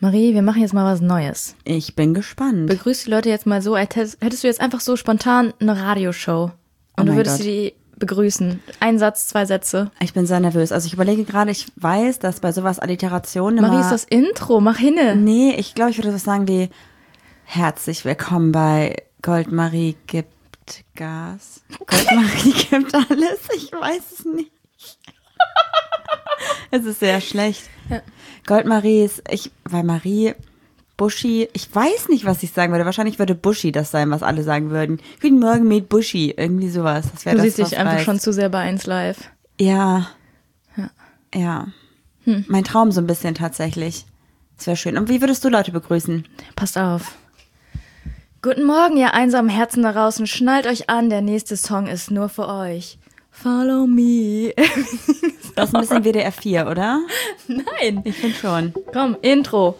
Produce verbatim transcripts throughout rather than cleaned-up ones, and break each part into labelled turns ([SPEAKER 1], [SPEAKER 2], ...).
[SPEAKER 1] Marie, wir machen jetzt mal was Neues.
[SPEAKER 2] Ich bin gespannt.
[SPEAKER 1] Begrüß die Leute jetzt mal so, als hättest du jetzt einfach so spontan eine Radioshow. Und
[SPEAKER 2] Oh
[SPEAKER 1] du würdest
[SPEAKER 2] Gott.
[SPEAKER 1] die begrüßen. Ein Satz, zwei Sätze.
[SPEAKER 2] Ich bin sehr nervös. Also ich überlege gerade, ich weiß, dass bei sowas Alliterationen immer...
[SPEAKER 1] Marie, ist das Intro, mach hinne.
[SPEAKER 2] Nee, ich glaube, ich würde was sagen wie herzlich willkommen bei Goldmarie gibt Gas. Goldmarie gibt alles. Ich weiß es nicht. Es ist sehr schlecht.
[SPEAKER 1] Ja.
[SPEAKER 2] Goldmarie ist, ich, weil Marie, Buschi, ich weiß nicht, was ich sagen würde. Wahrscheinlich würde Buschi das sein, was alle sagen würden. Guten Morgen mit Buschi, irgendwie sowas. Das wäre
[SPEAKER 1] Du
[SPEAKER 2] das,
[SPEAKER 1] siehst dich
[SPEAKER 2] was
[SPEAKER 1] einfach
[SPEAKER 2] reicht.
[SPEAKER 1] schon zu sehr bei eins Live.
[SPEAKER 2] Ja.
[SPEAKER 1] Ja.
[SPEAKER 2] Ja.
[SPEAKER 1] Hm.
[SPEAKER 2] Mein Traum so ein bisschen tatsächlich. Das wäre schön. Und wie würdest du Leute begrüßen?
[SPEAKER 1] Passt auf. Guten Morgen, ihr einsamen Herzen da draußen. Schnallt euch an, der nächste Song ist nur für euch. Follow me.
[SPEAKER 2] Das ist ein bisschen W D R vier, oder?
[SPEAKER 1] Nein.
[SPEAKER 2] Ich finde schon.
[SPEAKER 1] Komm, Intro.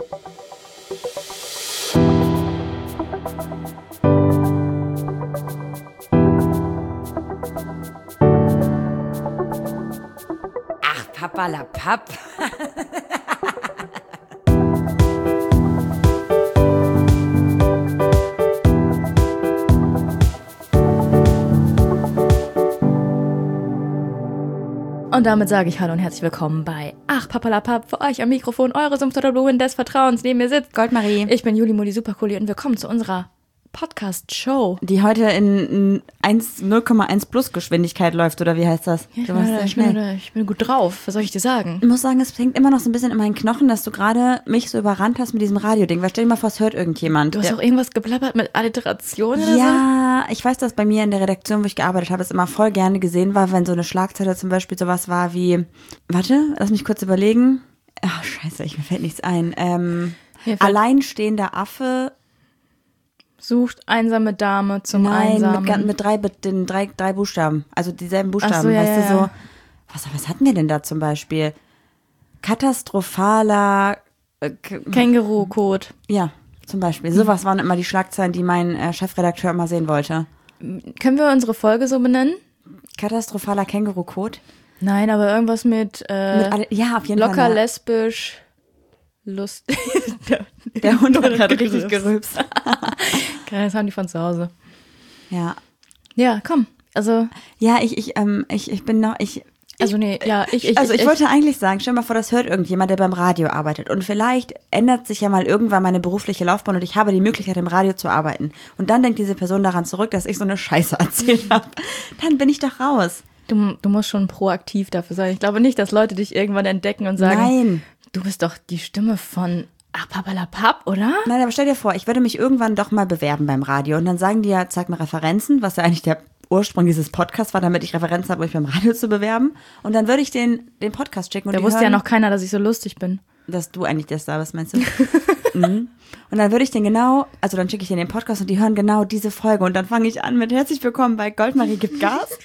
[SPEAKER 2] Ach, Papalapap.
[SPEAKER 1] Und damit sage ich Hallo und herzlich willkommen bei Ach Papalapap, für euch am Mikrofon, eure Sumpfdotterblumen des Vertrauens. Neben mir sitzt
[SPEAKER 2] Goldmarie.
[SPEAKER 1] Ich bin Juli Muli Supercooli und willkommen zu unserer Podcast-Show.
[SPEAKER 2] Die heute in null Komma eins plus Geschwindigkeit läuft, oder wie heißt das?
[SPEAKER 1] Ja, ich,
[SPEAKER 2] Du
[SPEAKER 1] bin,
[SPEAKER 2] warst
[SPEAKER 1] da,
[SPEAKER 2] sehr
[SPEAKER 1] ich, bin,
[SPEAKER 2] schnell.
[SPEAKER 1] da, ich bin gut drauf, was soll ich dir sagen?
[SPEAKER 2] Ich muss sagen, es hängt immer noch so ein bisschen in meinen Knochen, dass du gerade mich so überrannt hast mit diesem Radio-Ding. Weil stell dir mal vor, es hört irgendjemand.
[SPEAKER 1] Du hast
[SPEAKER 2] Der-
[SPEAKER 1] auch irgendwas geblabbert mit Alliteration oder so?
[SPEAKER 2] Ja, ich weiß, dass bei mir in der Redaktion, wo ich gearbeitet habe, es immer voll gerne gesehen war, wenn so eine Schlagzeile zum Beispiel sowas war wie, warte, lass mich kurz überlegen. Ach, scheiße, ich, mir fällt nichts ein. Ähm,
[SPEAKER 1] Mir fällt-
[SPEAKER 2] alleinstehender Affe,
[SPEAKER 1] Sucht einsame Dame zum
[SPEAKER 2] nein,
[SPEAKER 1] Einsamen.
[SPEAKER 2] mit, gan- mit drei, mit den drei, drei Buchstaben, also dieselben Buchstaben,
[SPEAKER 1] Ach so, ja,
[SPEAKER 2] weißt
[SPEAKER 1] ja,
[SPEAKER 2] du, so,
[SPEAKER 1] ja.
[SPEAKER 2] was, was hatten wir denn da zum Beispiel? Katastrophaler, äh, k-
[SPEAKER 1] Känguru-Code.
[SPEAKER 2] ja, zum Beispiel. Sowas waren immer die Schlagzeilen, die mein äh, Chefredakteur immer sehen wollte.
[SPEAKER 1] Können wir unsere Folge so benennen?
[SPEAKER 2] Katastrophaler Känguru-Code.
[SPEAKER 1] Nein, aber irgendwas mit, äh,
[SPEAKER 2] Mit alle, ja, auf jeden
[SPEAKER 1] locker,
[SPEAKER 2] Fall.
[SPEAKER 1] lesbisch, Lust.
[SPEAKER 2] Der Hund hat gerade richtig gerülpst.
[SPEAKER 1] Das haben die von zu Hause.
[SPEAKER 2] Ja,
[SPEAKER 1] Ja, komm. Also,
[SPEAKER 2] ja, ich, ich, ähm, ich, ich bin noch, ich,
[SPEAKER 1] also nee, ja, ich, ich,
[SPEAKER 2] also ich,
[SPEAKER 1] ich
[SPEAKER 2] wollte eigentlich sagen, stell dir mal vor, das hört irgendjemand, der beim Radio arbeitet. Und vielleicht ändert sich ja mal irgendwann meine berufliche Laufbahn und ich habe die Möglichkeit, im Radio zu arbeiten. Und dann denkt diese Person daran zurück, dass ich so eine Scheiße erzählt habe. Dann bin ich doch raus.
[SPEAKER 1] Du, du musst schon proaktiv dafür sein. Ich glaube nicht, dass Leute dich irgendwann entdecken und sagen,
[SPEAKER 2] Nein.
[SPEAKER 1] du bist doch die Stimme von Ach Papalapap, oder?
[SPEAKER 2] Nein, aber stell dir vor, ich würde mich irgendwann doch mal bewerben beim Radio. Und dann sagen die ja, zeig mir Referenzen, was ja eigentlich der Ursprung dieses Podcasts war, damit ich Referenzen habe, um mich beim Radio zu bewerben. Und dann würde ich den, den Podcast schicken. Und
[SPEAKER 1] Da
[SPEAKER 2] die
[SPEAKER 1] wusste ja
[SPEAKER 2] hören,
[SPEAKER 1] noch keiner, dass ich so lustig bin.
[SPEAKER 2] dass du eigentlich der Star bist, meinst du? Mhm. Und dann würde ich den genau, also dann schicke ich den den Podcast und die hören genau diese Folge. Und dann fange ich an mit herzlich willkommen bei Goldmarie gibt Gas.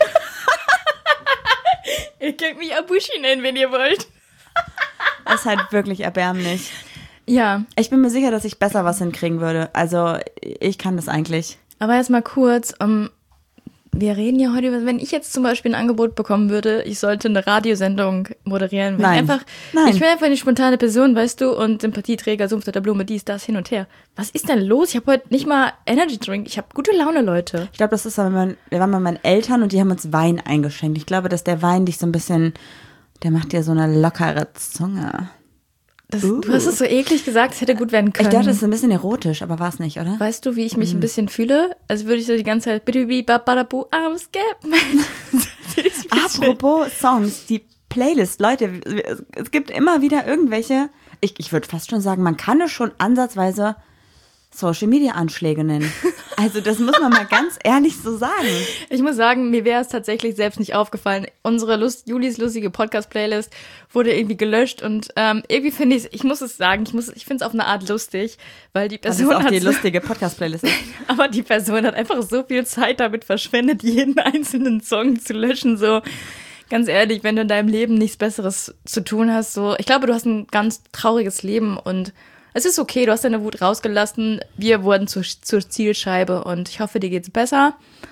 [SPEAKER 1] Ihr könnt mich Abushi nennen, wenn ihr wollt.
[SPEAKER 2] Das ist halt wirklich erbärmlich.
[SPEAKER 1] Ja,
[SPEAKER 2] Ich bin mir sicher, dass ich besser was hinkriegen würde. Also ich kann das eigentlich.
[SPEAKER 1] aber jetzt mal kurz, um, wir reden ja heute über, wenn ich jetzt zum Beispiel ein Angebot bekommen würde, ich sollte eine Radiosendung moderieren. Wenn
[SPEAKER 2] Nein.
[SPEAKER 1] Ich, einfach,
[SPEAKER 2] Nein.
[SPEAKER 1] ich bin einfach eine spontane Person, weißt du, und Sympathieträger, Sumpf der Blume, dies, das, hin und her. Was ist denn los? Ich habe heute nicht mal Energy Drink. Ich habe gute Laune, Leute.
[SPEAKER 2] Ich glaube, das ist, wenn man, wir waren bei meinen Eltern und die haben uns Wein eingeschenkt. Ich glaube, dass der Wein dich so ein bisschen, der macht dir so eine lockere Zunge.
[SPEAKER 1] Das,
[SPEAKER 2] Uh.
[SPEAKER 1] Du hast es so eklig gesagt, es hätte gut werden können.
[SPEAKER 2] Ich dachte, das ist ein bisschen erotisch, aber war es nicht, oder?
[SPEAKER 1] Weißt du, wie ich mich ein bisschen fühle? Als würde ich so die ganze Zeit bidibi babadabu I'm scared.
[SPEAKER 2] Apropos Songs, die Playlist, Leute, es- es gibt immer wieder irgendwelche, ich, ich würde fast schon sagen, man kann es schon ansatzweise Social-Media-Anschläge nennen. Also das muss man mal ganz ehrlich so sagen.
[SPEAKER 1] Ich muss sagen, mir wäre es tatsächlich selbst nicht aufgefallen. Unsere Lust, Julis lustige Podcast-Playlist wurde irgendwie gelöscht und ähm, irgendwie finde ich es, ich muss es sagen, ich, muss- ich finde es auf eine Art lustig, weil die
[SPEAKER 2] Das
[SPEAKER 1] Person
[SPEAKER 2] ist auch
[SPEAKER 1] hat
[SPEAKER 2] die
[SPEAKER 1] so,
[SPEAKER 2] lustige Podcast-Playlist.
[SPEAKER 1] aber die Person hat einfach so viel Zeit damit verschwendet, jeden einzelnen Song zu löschen, so. Ganz ehrlich, wenn du in deinem Leben nichts Besseres zu tun hast, so, ich glaube, du hast ein ganz trauriges Leben und es ist okay, du hast deine Wut rausgelassen, wir wurden zur, zur Zielscheibe und ich hoffe, dir geht's besser.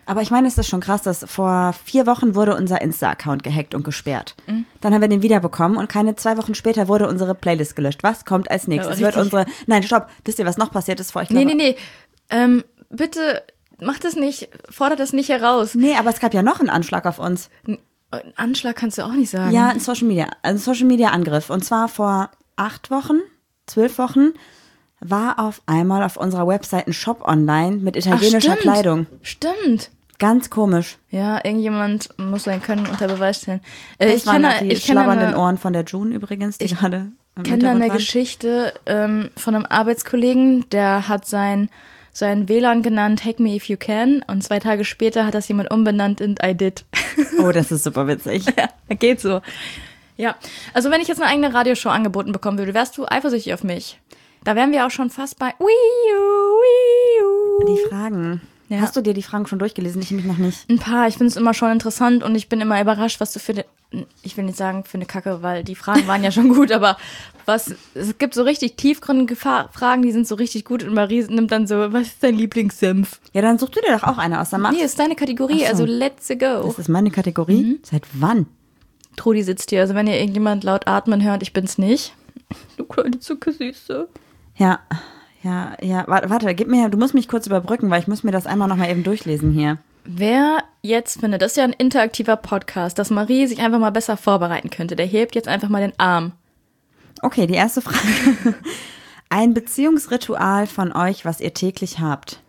[SPEAKER 2] Aber ich meine, es ist schon krass, dass vor vier Wochen wurde unser Insta-Account gehackt und gesperrt. Mhm. Dann haben wir den wiederbekommen und keine zwei Wochen später wurde unsere Playlist gelöscht. Was kommt als nächstes? Ja, wird unsere. Nein, stopp. Wisst ihr, was noch passiert ist vor euch?
[SPEAKER 1] Nee, nee, nee. Ähm, bitte mach das nicht, fordert das nicht heraus.
[SPEAKER 2] Nee, aber es gab ja noch einen Anschlag auf uns.
[SPEAKER 1] Ein Anschlag kannst du auch nicht sagen.
[SPEAKER 2] Ja, ein Social Media, ein Social Media Angriff. Und zwar vor acht Wochen, zwölf Wochen war auf einmal auf unserer Website ein Shop online mit italienischer
[SPEAKER 1] Ach, stimmt.
[SPEAKER 2] Kleidung.
[SPEAKER 1] Stimmt.
[SPEAKER 2] Ganz komisch.
[SPEAKER 1] Ja, irgendjemand muss sein Können unter Beweis stellen. Äh,
[SPEAKER 2] Das
[SPEAKER 1] ich
[SPEAKER 2] waren
[SPEAKER 1] kenne,
[SPEAKER 2] die
[SPEAKER 1] ich kenne
[SPEAKER 2] schlabbernden
[SPEAKER 1] eine,
[SPEAKER 2] Ohren von der June übrigens, die gerade im
[SPEAKER 1] kenne da eine
[SPEAKER 2] Hintergrund waren.
[SPEAKER 1] Geschichte ähm, von einem Arbeitskollegen, der hat sein, sein W L A N genannt Hack Me If You Can und zwei Tage später hat das jemand umbenannt in I Did.
[SPEAKER 2] Oh, das ist super witzig.
[SPEAKER 1] Ja, geht so. Ja, also wenn ich jetzt eine eigene Radioshow angeboten bekommen würde, wärst du eifersüchtig auf mich. Da wären wir auch schon fast bei Wii U, Wii U.
[SPEAKER 2] Die Fragen. Ja. Hast du dir die Fragen schon durchgelesen? Ich mich noch nicht.
[SPEAKER 1] Ein paar. Ich finde es immer schon interessant und ich bin immer überrascht, was du für eine, ich will nicht sagen für eine Kacke, weil die Fragen waren ja schon gut, aber was, es gibt so richtig tiefgründige Fragen, die sind so richtig gut und Marie nimmt dann so, was ist dein Lieblingssenf?
[SPEAKER 2] Ja, dann such du dir doch auch eine aus. Dann machst.
[SPEAKER 1] Nee, ist deine Kategorie,
[SPEAKER 2] Ach so.
[SPEAKER 1] also let's go.
[SPEAKER 2] Das ist meine Kategorie? Mhm. Seit wann?
[SPEAKER 1] Trudi sitzt hier, also wenn ihr irgendjemand laut atmen hört, ich bin's nicht. Du kleine Zuckersüße.
[SPEAKER 2] Ja, ja, ja, warte, warte, gib mir, du musst mich kurz überbrücken, weil ich muss mir das einmal nochmal eben durchlesen hier.
[SPEAKER 1] Wer jetzt findet, das ist ja ein interaktiver Podcast, dass Marie sich einfach mal besser vorbereiten könnte, der hebt jetzt einfach mal den Arm.
[SPEAKER 2] Okay, die erste Frage. Ein Beziehungsritual von euch, was ihr täglich habt.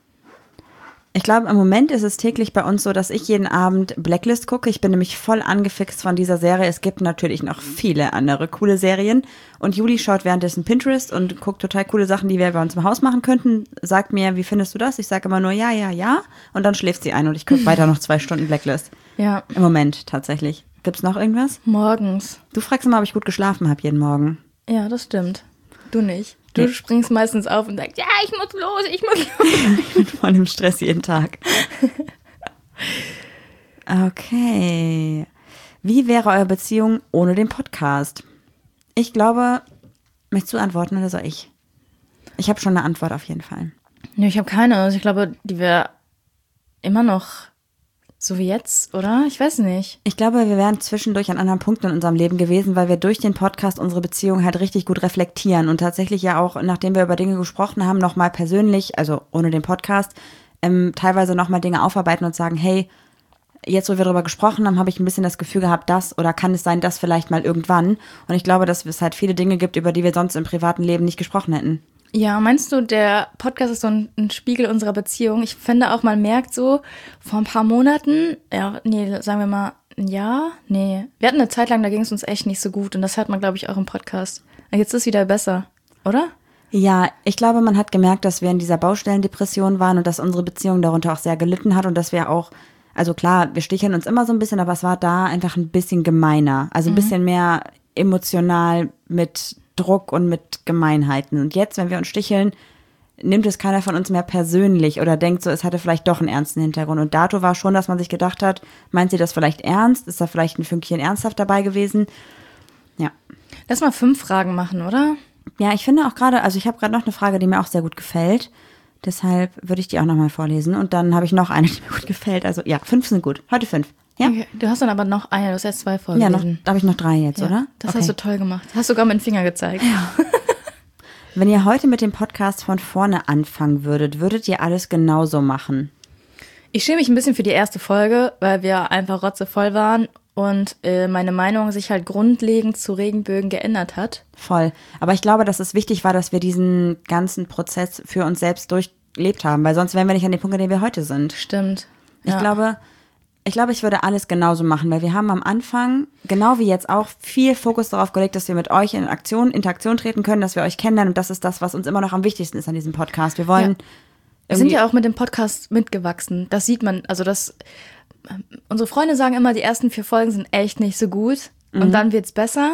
[SPEAKER 2] Ich glaube, im Moment ist es täglich bei uns so, dass ich jeden Abend Blacklist gucke. Ich bin nämlich voll angefixt von dieser Serie. Es gibt natürlich noch viele andere coole Serien. Und Juli schaut währenddessen Pinterest und guckt total coole Sachen, die wir bei uns im Haus machen könnten. Sagt mir, wie findest du das? Ich sage immer nur ja, ja, ja. Und dann schläft sie ein und ich gucke weiter noch zwei Stunden Blacklist.
[SPEAKER 1] Ja.
[SPEAKER 2] Im Moment tatsächlich. Gibt's noch irgendwas?
[SPEAKER 1] Morgens.
[SPEAKER 2] Du fragst immer, ob ich gut geschlafen habe jeden Morgen.
[SPEAKER 1] Ja, das stimmt. Du nicht. Du nee. springst meistens auf und sagst, ja, ich muss los, ich muss los.
[SPEAKER 2] Ich bin voll im Stress jeden Tag. Okay. Wie wäre eure Beziehung ohne den Podcast? Ich glaube, möchtest du antworten oder soll ich? Ich habe schon eine Antwort auf jeden Fall.
[SPEAKER 1] Nee, ich habe keine. Also ich glaube, die wäre immer noch so wie jetzt, oder? Ich weiß nicht.
[SPEAKER 2] Ich glaube, wir wären zwischendurch an anderen Punkten in unserem Leben gewesen, weil wir durch den Podcast unsere Beziehung halt richtig gut reflektieren und tatsächlich ja auch, nachdem wir über Dinge gesprochen haben, nochmal persönlich, also ohne den Podcast, ähm, teilweise nochmal Dinge aufarbeiten und sagen, hey, jetzt, wo wir darüber gesprochen haben, habe ich ein bisschen das Gefühl gehabt, das oder kann es sein, das vielleicht mal irgendwann. Und ich glaube, dass es halt viele Dinge gibt, über die wir sonst im privaten Leben nicht gesprochen hätten.
[SPEAKER 1] Ja, meinst du, der Podcast ist so ein, ein Spiegel unserer Beziehung? Ich finde auch, man merkt so, vor ein paar Monaten, ja, nee, sagen wir mal ein Jahr, nee. Wir hatten eine Zeit lang, da ging es uns echt nicht so gut und das hört man, glaube ich, auch im Podcast. Jetzt ist es wieder besser, oder?
[SPEAKER 2] Ja, ich glaube, man hat gemerkt, dass wir in dieser Baustellendepression waren und dass unsere Beziehung darunter auch sehr gelitten hat und dass wir auch, also klar, wir sticheln uns immer so ein bisschen, aber es war da einfach ein bisschen gemeiner, also ein mhm. bisschen mehr emotional mit Druck und mit Gemeinheiten. Und jetzt, wenn wir uns sticheln, nimmt es keiner von uns mehr persönlich oder denkt so, es hatte vielleicht doch einen ernsten Hintergrund. Und dato war schon, dass man sich gedacht hat, meint sie das vielleicht ernst? Ist da vielleicht ein Fünkchen ernsthaft dabei gewesen? Ja.
[SPEAKER 1] Lass mal fünf Fragen machen, oder?
[SPEAKER 2] Ja, ich finde auch gerade, also ich habe gerade noch eine Frage, die mir auch sehr gut gefällt. Deshalb würde ich die auch nochmal vorlesen. Und dann habe ich noch eine, die mir gut gefällt. Also ja, fünf sind gut. Heute fünf. Ja?
[SPEAKER 1] Okay. Du hast dann aber noch eine, du hast jetzt zwei Folgen.
[SPEAKER 2] Ja, noch, da habe ich noch drei jetzt,
[SPEAKER 1] ja,
[SPEAKER 2] oder?
[SPEAKER 1] Das
[SPEAKER 2] okay.
[SPEAKER 1] hast du toll gemacht. Hast sogar mit dem Finger gezeigt.
[SPEAKER 2] Ja. Wenn ihr heute mit dem Podcast von vorne anfangen würdet, würdet ihr alles genauso machen?
[SPEAKER 1] Ich schäme mich ein bisschen für die erste Folge, weil wir einfach rotzevoll waren und äh, meine Meinung sich halt grundlegend zu Regenbögen geändert hat.
[SPEAKER 2] Voll. Aber ich glaube, dass es wichtig war, dass wir diesen ganzen Prozess für uns selbst durchlebt haben, weil sonst wären wir nicht an dem Punkt, an dem wir heute sind.
[SPEAKER 1] Stimmt.
[SPEAKER 2] Ich
[SPEAKER 1] ja.
[SPEAKER 2] glaube... Ich glaube, ich würde alles genauso machen, weil wir haben am Anfang, genau wie jetzt auch, viel Fokus darauf gelegt, dass wir mit euch in Aktion, Interaktion treten können, dass wir euch kennenlernen und das ist das, was uns immer noch am wichtigsten ist an diesem Podcast. Wir wollen...
[SPEAKER 1] Ja. Wir sind ja auch mit dem Podcast mitgewachsen. Das sieht man, also das... Unsere Freunde sagen immer, die ersten vier Folgen sind echt nicht so gut und mhm. dann wird's besser.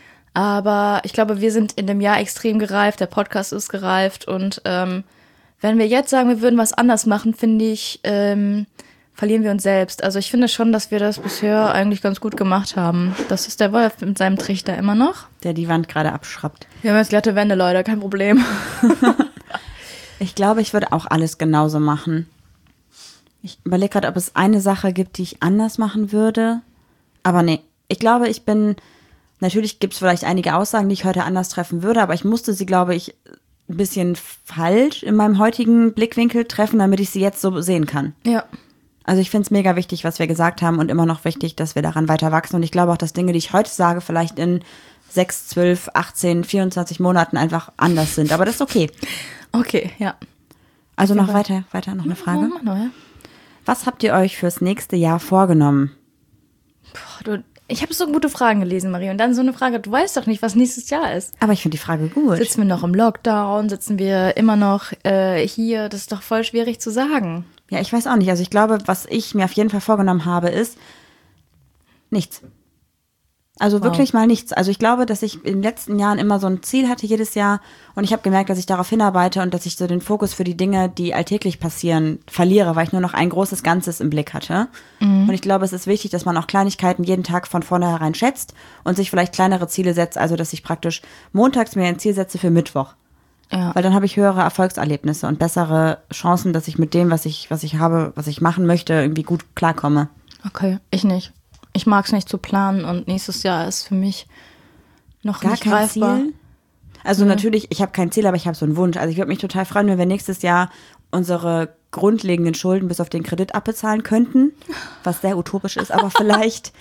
[SPEAKER 1] Aber ich glaube, wir sind in dem Jahr extrem gereift, der Podcast ist gereift und ähm, wenn wir jetzt sagen, wir würden was anders machen, finde ich... Ähm, verlieren wir uns selbst. Also ich finde schon, dass wir das bisher eigentlich ganz gut gemacht haben. Das ist der Wolf mit seinem Trichter immer noch.
[SPEAKER 2] Der die Wand gerade abschraubt.
[SPEAKER 1] Wir haben jetzt glatte Wände, Leute, kein Problem.
[SPEAKER 2] Ich glaube, ich würde auch alles genauso machen. Ich überlege gerade, ob es eine Sache gibt, die ich anders machen würde. Aber nee, ich glaube, ich bin, natürlich gibt es vielleicht einige Aussagen, die ich heute anders treffen würde, aber ich musste sie, glaube ich, ein bisschen falsch in meinem heutigen Blickwinkel treffen, damit ich sie jetzt so sehen kann.
[SPEAKER 1] Ja.
[SPEAKER 2] Also ich finde es mega wichtig, was wir gesagt haben und immer noch wichtig, dass wir daran weiter wachsen. Und ich glaube auch, dass Dinge, die ich heute sage, vielleicht in sechs, zwölf, achtzehn, vierundzwanzig Monaten einfach anders sind. Aber das ist okay.
[SPEAKER 1] Okay, ja.
[SPEAKER 2] Also noch weiter, weiter noch eine Frage.
[SPEAKER 1] Oh, noch, ja.
[SPEAKER 2] Was habt ihr euch fürs nächste Jahr vorgenommen?
[SPEAKER 1] Boah, du, ich habe so gute Fragen gelesen, Marie. Und dann so eine Frage, du weißt doch nicht, was nächstes Jahr ist.
[SPEAKER 2] Aber ich finde die Frage gut.
[SPEAKER 1] Sitzen wir noch im Lockdown? Sitzen wir immer noch äh, hier? Das ist doch voll schwierig zu sagen.
[SPEAKER 2] Ja, ich weiß auch nicht. Also ich glaube, was ich mir auf jeden Fall vorgenommen habe, ist nichts. Also
[SPEAKER 1] Wow.
[SPEAKER 2] wirklich mal nichts. Also ich glaube, dass ich in den letzten Jahren immer so ein Ziel hatte jedes Jahr und ich habe gemerkt, dass ich darauf hinarbeite und dass ich so den Fokus für die Dinge, die alltäglich passieren, verliere, weil ich nur noch ein großes Ganzes im Blick hatte. Mhm. Und ich glaube, es ist wichtig, dass man auch Kleinigkeiten jeden Tag von vornherein schätzt und sich vielleicht kleinere Ziele setzt, also dass ich praktisch montags mir ein Ziel setze für Mittwoch.
[SPEAKER 1] Ja.
[SPEAKER 2] Weil dann habe ich höhere Erfolgserlebnisse und bessere Chancen, dass ich mit dem, was ich, was ich habe, was ich machen möchte, irgendwie gut klarkomme.
[SPEAKER 1] Okay, ich nicht. Ich mag es nicht zu planen und nächstes Jahr ist für mich noch
[SPEAKER 2] Gar
[SPEAKER 1] nicht
[SPEAKER 2] kein
[SPEAKER 1] greifbar.
[SPEAKER 2] Ziel? Also natürlich, ich habe kein Ziel, aber ich habe so einen Wunsch. Also ich würde mich total freuen, wenn wir nächstes Jahr unsere grundlegenden Schulden bis auf den Kredit abbezahlen könnten, was sehr utopisch ist, aber vielleicht,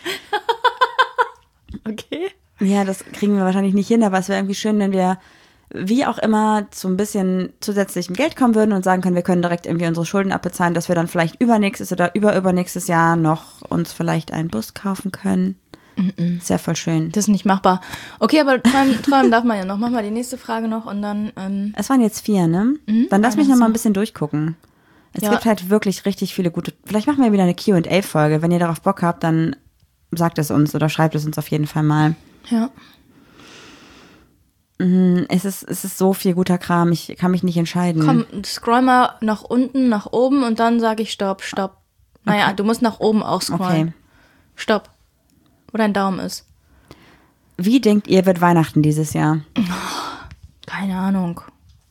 [SPEAKER 1] Okay.
[SPEAKER 2] ja, das kriegen wir wahrscheinlich nicht hin, aber es wäre irgendwie schön, wenn wir wie auch immer zu ein bisschen zusätzlichem Geld kommen würden und sagen können, wir können direkt irgendwie unsere Schulden abbezahlen, dass wir dann vielleicht übernächstes oder überübernächstes Jahr noch uns vielleicht einen Bus kaufen können. Mm-mm. Ist ja voll schön.
[SPEAKER 1] Das ist nicht machbar. Okay, aber träumen, träumen darf man ja noch. Mach mal die nächste Frage noch und dann. Ähm
[SPEAKER 2] Es waren jetzt vier, ne?
[SPEAKER 1] Mhm,
[SPEAKER 2] dann lass mich
[SPEAKER 1] einer
[SPEAKER 2] noch mal
[SPEAKER 1] ist
[SPEAKER 2] ein bisschen durchgucken. Es
[SPEAKER 1] Ja.
[SPEAKER 2] gibt halt wirklich richtig viele gute. Vielleicht machen wir wieder eine Q und A-Folge. Wenn ihr darauf Bock habt, dann sagt es uns oder schreibt es uns auf jeden Fall mal.
[SPEAKER 1] Ja.
[SPEAKER 2] Es ist, es ist so viel guter Kram, ich kann mich nicht entscheiden.
[SPEAKER 1] Komm, scroll mal nach unten, nach oben und dann sage ich Stopp, Stopp. Naja,
[SPEAKER 2] Okay.
[SPEAKER 1] du musst nach oben auch scrollen.
[SPEAKER 2] Okay.
[SPEAKER 1] Stopp. Wo dein Daumen ist.
[SPEAKER 2] Wie denkt ihr, wird Weihnachten dieses Jahr?
[SPEAKER 1] Keine Ahnung.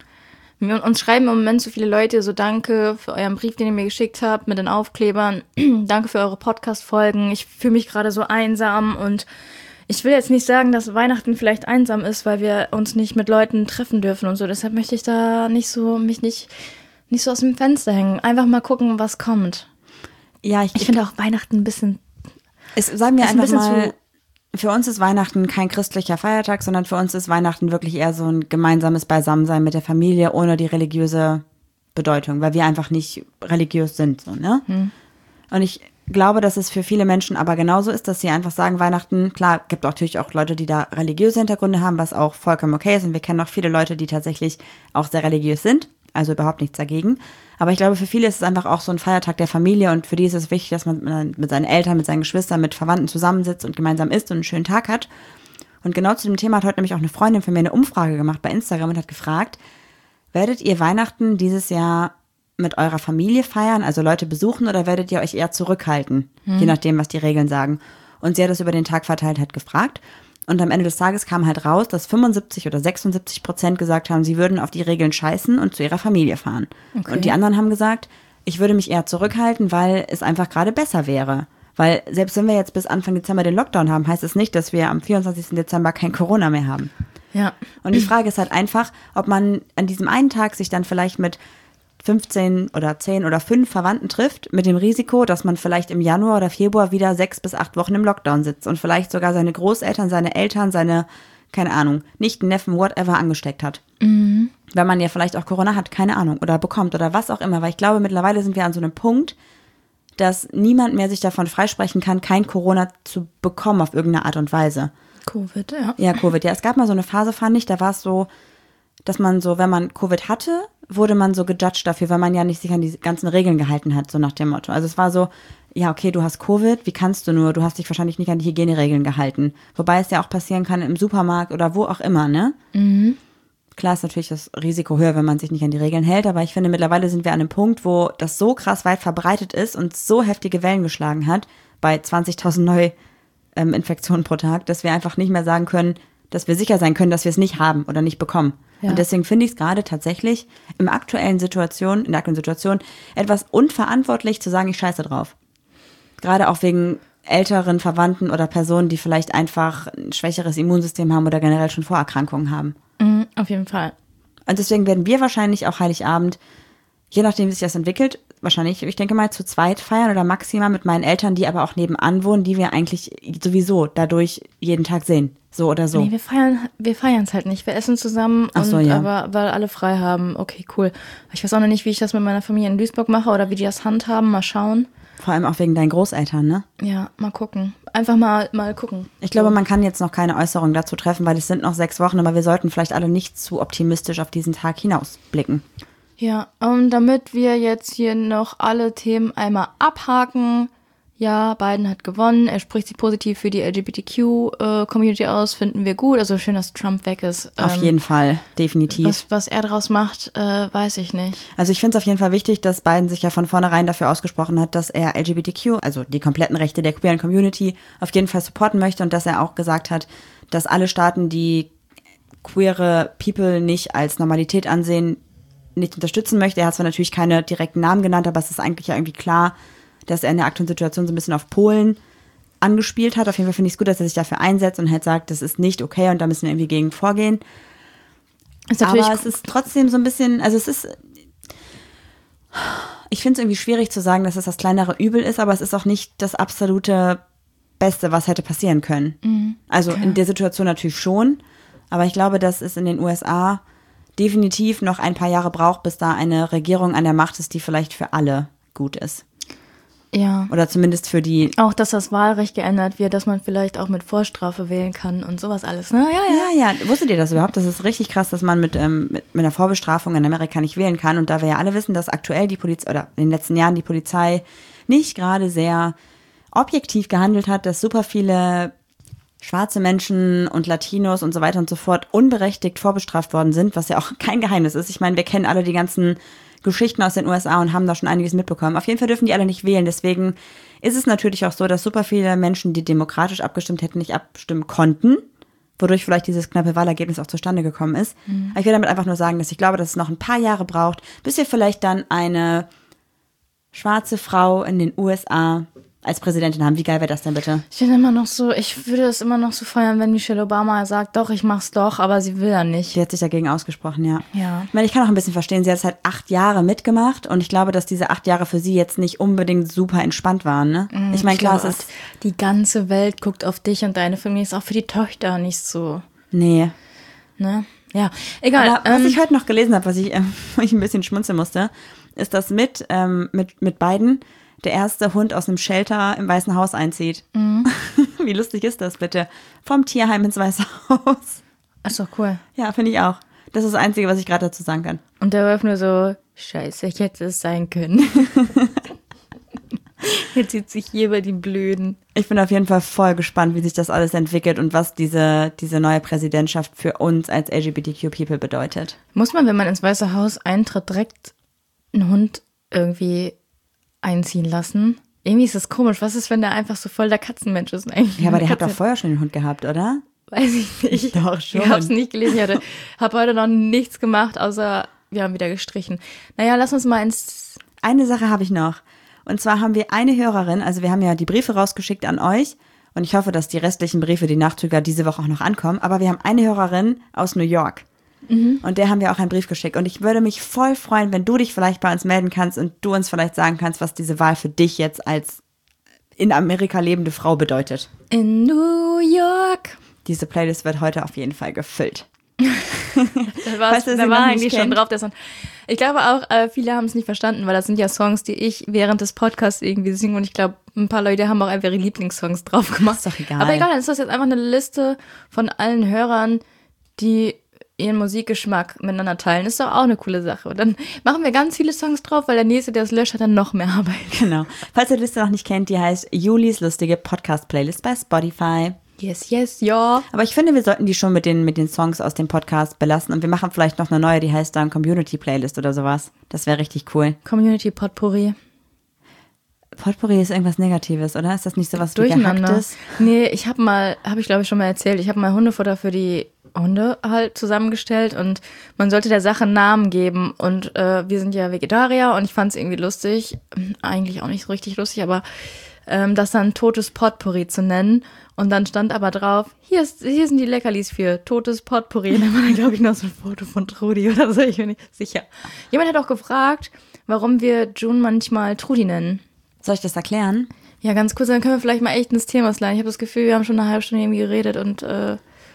[SPEAKER 1] Wir, uns schreiben im Moment so viele Leute so danke für euren Brief, den ihr mir geschickt habt mit den Aufklebern. Danke für eure Podcast-Folgen. Ich fühle mich gerade so einsam und ich will jetzt nicht sagen, dass Weihnachten vielleicht einsam ist, weil wir uns nicht mit Leuten treffen dürfen und so. Deshalb möchte ich da nicht so, mich nicht, nicht so aus dem Fenster hängen. Einfach mal gucken, was kommt.
[SPEAKER 2] Ja, ich,
[SPEAKER 1] Ich finde auch Weihnachten ein bisschen,
[SPEAKER 2] es, sagen wir
[SPEAKER 1] ist ein
[SPEAKER 2] einfach
[SPEAKER 1] bisschen
[SPEAKER 2] mal, für uns ist Weihnachten kein christlicher Feiertag, sondern für uns ist Weihnachten wirklich eher so ein gemeinsames Beisammensein mit der Familie ohne die religiöse Bedeutung, weil wir einfach nicht religiös sind, so, ne?
[SPEAKER 1] Hm.
[SPEAKER 2] Und ich glaube, dass es für viele Menschen aber genauso ist, dass sie einfach sagen, Weihnachten, klar, gibt auch natürlich auch Leute, die da religiöse Hintergründe haben, was auch vollkommen okay ist. Und wir kennen auch viele Leute, die tatsächlich auch sehr religiös sind, also überhaupt nichts dagegen. Aber ich glaube, für viele ist es einfach auch so ein Feiertag der Familie und für die ist es wichtig, dass man mit seinen Eltern, mit seinen Geschwistern, mit Verwandten zusammensitzt und gemeinsam isst und einen schönen Tag hat. Und genau zu dem Thema hat heute nämlich auch eine Freundin von mir eine Umfrage gemacht bei Instagram und hat gefragt, werdet ihr Weihnachten dieses Jahr mit eurer Familie feiern, also Leute besuchen, oder werdet ihr euch eher zurückhalten, hm. je nachdem, was die Regeln sagen? Und sie hat das über den Tag verteilt halt gefragt. Und am Ende des Tages kam halt raus, dass fünfundsiebzig oder sechsundsiebzig Prozent gesagt haben, sie würden auf die Regeln scheißen und zu ihrer Familie fahren. Okay. Und die anderen haben gesagt, ich würde mich eher zurückhalten, weil es einfach gerade besser wäre. Weil selbst wenn wir jetzt bis Anfang Dezember den Lockdown haben, heißt es nicht, dass wir am vierundzwanzigsten Dezember kein Corona mehr haben.
[SPEAKER 1] Ja.
[SPEAKER 2] Und die Frage ist halt einfach, ob man an diesem einen Tag sich dann vielleicht mit fünfzehn oder zehn oder fünf Verwandten trifft, mit dem Risiko, dass man vielleicht im Januar oder Februar wieder sechs bis acht Wochen im Lockdown sitzt und vielleicht sogar seine Großeltern, seine Eltern, seine, keine Ahnung, Nichten, Neffen, whatever angesteckt hat. Mhm. Weil man ja vielleicht auch Corona hat, keine Ahnung, oder bekommt oder was auch immer. Weil ich glaube, mittlerweile sind wir an so einem Punkt, dass niemand mehr sich davon freisprechen kann, kein Corona zu bekommen auf irgendeine Art und Weise.
[SPEAKER 1] Covid, ja.
[SPEAKER 2] Ja, Covid. Ja, es gab mal so eine Phase, fand ich, da war es so, dass man so, wenn man Covid hatte, wurde man so gejudged dafür, weil man ja nicht sich an die ganzen Regeln gehalten hat, so nach dem Motto. Also es war so, ja, okay, du hast Covid, wie kannst du nur? Du hast dich wahrscheinlich nicht an die Hygieneregeln gehalten. Wobei es ja auch passieren kann im Supermarkt oder wo auch immer, ne? Mhm. Klar ist natürlich das Risiko höher, wenn man sich nicht an die Regeln hält, aber ich finde, mittlerweile sind wir an einem Punkt, wo das so krass weit verbreitet ist und so heftige Wellen geschlagen hat, bei zwanzigtausend Neuinfektionen pro Tag, dass wir einfach nicht mehr sagen können, dass wir sicher sein können, dass wir es nicht haben oder nicht bekommen. Ja. Und deswegen finde ich es gerade tatsächlich im aktuellen Situation, in der aktuellen Situation etwas unverantwortlich zu sagen, ich scheiße drauf. Gerade auch wegen älteren Verwandten oder Personen, die vielleicht einfach ein schwächeres Immunsystem haben oder generell schon Vorerkrankungen haben.
[SPEAKER 1] Mhm, auf jeden Fall.
[SPEAKER 2] Und deswegen werden wir wahrscheinlich auch Heiligabend, je nachdem, wie sich das entwickelt, wahrscheinlich, ich denke mal, zu zweit feiern oder maximal mit meinen Eltern, die aber auch nebenan wohnen, die wir eigentlich sowieso dadurch jeden Tag sehen. So oder so.
[SPEAKER 1] Nee, wir feiern wir feiern es halt nicht. Wir essen zusammen,
[SPEAKER 2] Ach so,
[SPEAKER 1] und,
[SPEAKER 2] ja.
[SPEAKER 1] aber weil alle frei haben. Okay, cool. Ich weiß auch noch nicht, wie ich das mit meiner Familie in Duisburg mache oder wie die das handhaben. Mal schauen.
[SPEAKER 2] Vor allem auch wegen deinen Großeltern, ne?
[SPEAKER 1] Ja, mal gucken. Einfach mal, mal gucken.
[SPEAKER 2] Ich glaube, man kann jetzt noch keine Äußerung dazu treffen, weil es sind noch sechs Wochen, aber wir sollten vielleicht alle nicht zu optimistisch auf diesen Tag hinausblicken.
[SPEAKER 1] Ja, und damit wir jetzt hier noch alle Themen einmal abhaken. Ja, Biden hat gewonnen. Er spricht sich positiv für die L G B T Q-Community aus. Finden wir gut. Also schön, dass Trump weg ist.
[SPEAKER 2] Auf ähm, jeden Fall, definitiv.
[SPEAKER 1] Was, was er daraus macht, äh, weiß ich nicht.
[SPEAKER 2] Also ich finde es auf jeden Fall wichtig, dass Biden sich ja von vornherein dafür ausgesprochen hat, dass er L G B T Q, also die kompletten Rechte der queeren Community, auf jeden Fall supporten möchte und dass er auch gesagt hat, dass alle Staaten, die queere People nicht als Normalität ansehen, nicht unterstützen möchte. Er hat zwar natürlich keine direkten Namen genannt, aber es ist eigentlich ja irgendwie klar, dass er in der aktuellen Situation so ein bisschen auf Polen angespielt hat. Auf jeden Fall finde ich es gut, dass er sich dafür einsetzt und halt sagt, das ist nicht okay und da müssen wir irgendwie gegen vorgehen.
[SPEAKER 1] Ist natürlich
[SPEAKER 2] aber es ist trotzdem so ein bisschen, also es ist, ich finde es irgendwie schwierig zu sagen, dass es das kleinere Übel ist, aber es ist auch nicht das absolute Beste, was hätte passieren können. Mhm. Also ja. In der Situation natürlich schon, aber ich glaube, dass es in den U S A definitiv noch ein paar Jahre braucht, bis da eine Regierung an der Macht ist, die vielleicht für alle gut ist.
[SPEAKER 1] Ja.
[SPEAKER 2] Oder zumindest für die...
[SPEAKER 1] Auch, dass das Wahlrecht geändert wird, dass man vielleicht auch mit Vorstrafe wählen kann und sowas alles, ne?
[SPEAKER 2] Ja, ja. Ja, ja. Wusstet ihr das überhaupt? Das ist richtig krass, dass man mit, ähm, mit, mit einer Vorbestrafung in Amerika nicht wählen kann. Und da wir ja alle wissen, dass aktuell die Polizei, oder in den letzten Jahren die Polizei nicht gerade sehr objektiv gehandelt hat, dass super viele schwarze Menschen und Latinos und so weiter und so fort unberechtigt vorbestraft worden sind, was ja auch kein Geheimnis ist. Ich meine, wir kennen alle die ganzen Geschichten aus den U S A und haben da schon einiges mitbekommen. Auf jeden Fall dürfen die alle nicht wählen. Deswegen ist es natürlich auch so, dass super viele Menschen, die demokratisch abgestimmt hätten, nicht abstimmen konnten, wodurch vielleicht dieses knappe Wahlergebnis auch zustande gekommen ist. Mhm. Aber ich will damit einfach nur sagen, dass ich glaube, dass es noch ein paar Jahre braucht, bis wir vielleicht dann eine schwarze Frau in den U S A als Präsidentin haben. Wie geil wäre das denn bitte?
[SPEAKER 1] Ich bin immer noch so, ich würde es immer noch so feiern, wenn Michelle Obama sagt, doch, ich mach's doch, aber sie will ja nicht.
[SPEAKER 2] Sie hat sich dagegen ausgesprochen, ja.
[SPEAKER 1] Ja.
[SPEAKER 2] Ich meine, ich kann auch ein bisschen verstehen, sie hat es halt acht Jahre mitgemacht und ich glaube, dass diese acht Jahre für sie jetzt nicht unbedingt super entspannt waren, ne?
[SPEAKER 1] Mm,
[SPEAKER 2] ich meine, klar, es ist...
[SPEAKER 1] Die ganze Welt guckt auf dich und deine Familie ist auch für die Töchter nicht so...
[SPEAKER 2] Nee.
[SPEAKER 1] Ne? Ja, egal.
[SPEAKER 2] Aber was ähm, ich heute noch gelesen habe, was ich, äh, wo ich ein bisschen schmunzeln musste, ist, dass mit, ähm, mit, mit Biden der erste Hund aus einem Shelter im Weißen Haus einzieht. Mhm. Wie lustig ist das bitte? Vom Tierheim ins Weiße Haus.
[SPEAKER 1] Ach so, cool.
[SPEAKER 2] Ja, finde ich auch. Das ist das Einzige, was ich gerade dazu sagen kann.
[SPEAKER 1] Und der wirft nur so, scheiße, ich hätte es sein können. Jetzt zieht sich hier über die Blöden.
[SPEAKER 2] Ich bin auf jeden Fall voll gespannt, wie sich das alles entwickelt und was diese, diese neue Präsidentschaft für uns als L G B T Q-People bedeutet.
[SPEAKER 1] Muss man, wenn man ins Weiße Haus eintritt, direkt einen Hund irgendwie einziehen lassen? Irgendwie ist das komisch. Was ist, wenn der einfach so voll der Katzenmensch ist eigentlich?
[SPEAKER 2] Ja, aber der hat doch vorher schon den Hund gehabt, oder?
[SPEAKER 1] Weiß ich nicht.
[SPEAKER 2] Doch schon.
[SPEAKER 1] Ich hab's nicht gelesen. Ich hatte, hab heute noch nichts gemacht, außer wir haben wieder gestrichen. Naja, lass uns mal ins...
[SPEAKER 2] Eine Sache habe ich noch. Und zwar haben wir eine Hörerin, also wir haben ja die Briefe rausgeschickt an euch und ich hoffe, dass die restlichen Briefe, die Nachzüger, diese Woche auch noch ankommen. Aber wir haben eine Hörerin aus New York. Mhm. Und der haben wir auch einen Brief geschickt. Und ich würde mich voll freuen, wenn du dich vielleicht bei uns melden kannst und du uns vielleicht sagen kannst, was diese Wahl für dich jetzt als in Amerika lebende Frau bedeutet.
[SPEAKER 1] In New York.
[SPEAKER 2] Diese Playlist wird heute auf jeden Fall gefüllt.
[SPEAKER 1] da weißt du, da war eigentlich schon drauf der Song. Ich glaube auch, äh, viele haben es nicht verstanden, weil das sind ja Songs, die ich während des Podcasts irgendwie singe. Und ich glaube, ein paar Leute haben auch einfach ihre Lieblingssongs drauf gemacht.
[SPEAKER 2] Ist doch egal.
[SPEAKER 1] Aber egal, dann ist das jetzt einfach eine Liste von allen Hörern, die ihren Musikgeschmack miteinander teilen. Ist doch auch eine coole Sache. Und dann machen wir ganz viele Songs drauf, weil der Nächste, der es löscht, hat dann noch mehr Arbeit.
[SPEAKER 2] Genau. Falls ihr die Liste noch nicht kennt, die heißt Julis lustige Podcast-Playlist bei Spotify.
[SPEAKER 1] Yes, yes, ja.
[SPEAKER 2] Aber ich finde, wir sollten die schon mit den, mit den Songs aus dem Podcast belassen. Und wir machen vielleicht noch eine neue, die heißt dann Community-Playlist oder sowas. Das wäre richtig cool.
[SPEAKER 1] Community Potpourri.
[SPEAKER 2] Potpourri ist irgendwas Negatives, oder? Ist das nicht so was
[SPEAKER 1] Durcheinander?
[SPEAKER 2] Gehacktes?
[SPEAKER 1] Nee, ich habe mal, habe ich glaube ich schon mal erzählt, ich habe mal Hundefutter für die Hunde halt zusammengestellt und man sollte der Sache einen Namen geben und äh, wir sind ja Vegetarier und ich fand es irgendwie lustig, eigentlich auch nicht so richtig lustig, aber ähm, das dann totes Potpourri zu nennen und dann stand aber drauf, hier, ist, hier sind die Leckerlis für totes Potpourri und dann war da glaube ich noch so ein Foto von Trudi oder so, ich bin nicht sicher. Jemand hat auch gefragt, warum wir June manchmal Trudi nennen.
[SPEAKER 2] Soll ich das erklären?
[SPEAKER 1] Ja, ganz kurz, dann können wir vielleicht mal echt ins Thema sliden. Ich habe das Gefühl, wir haben schon eine halbe Stunde irgendwie geredet und äh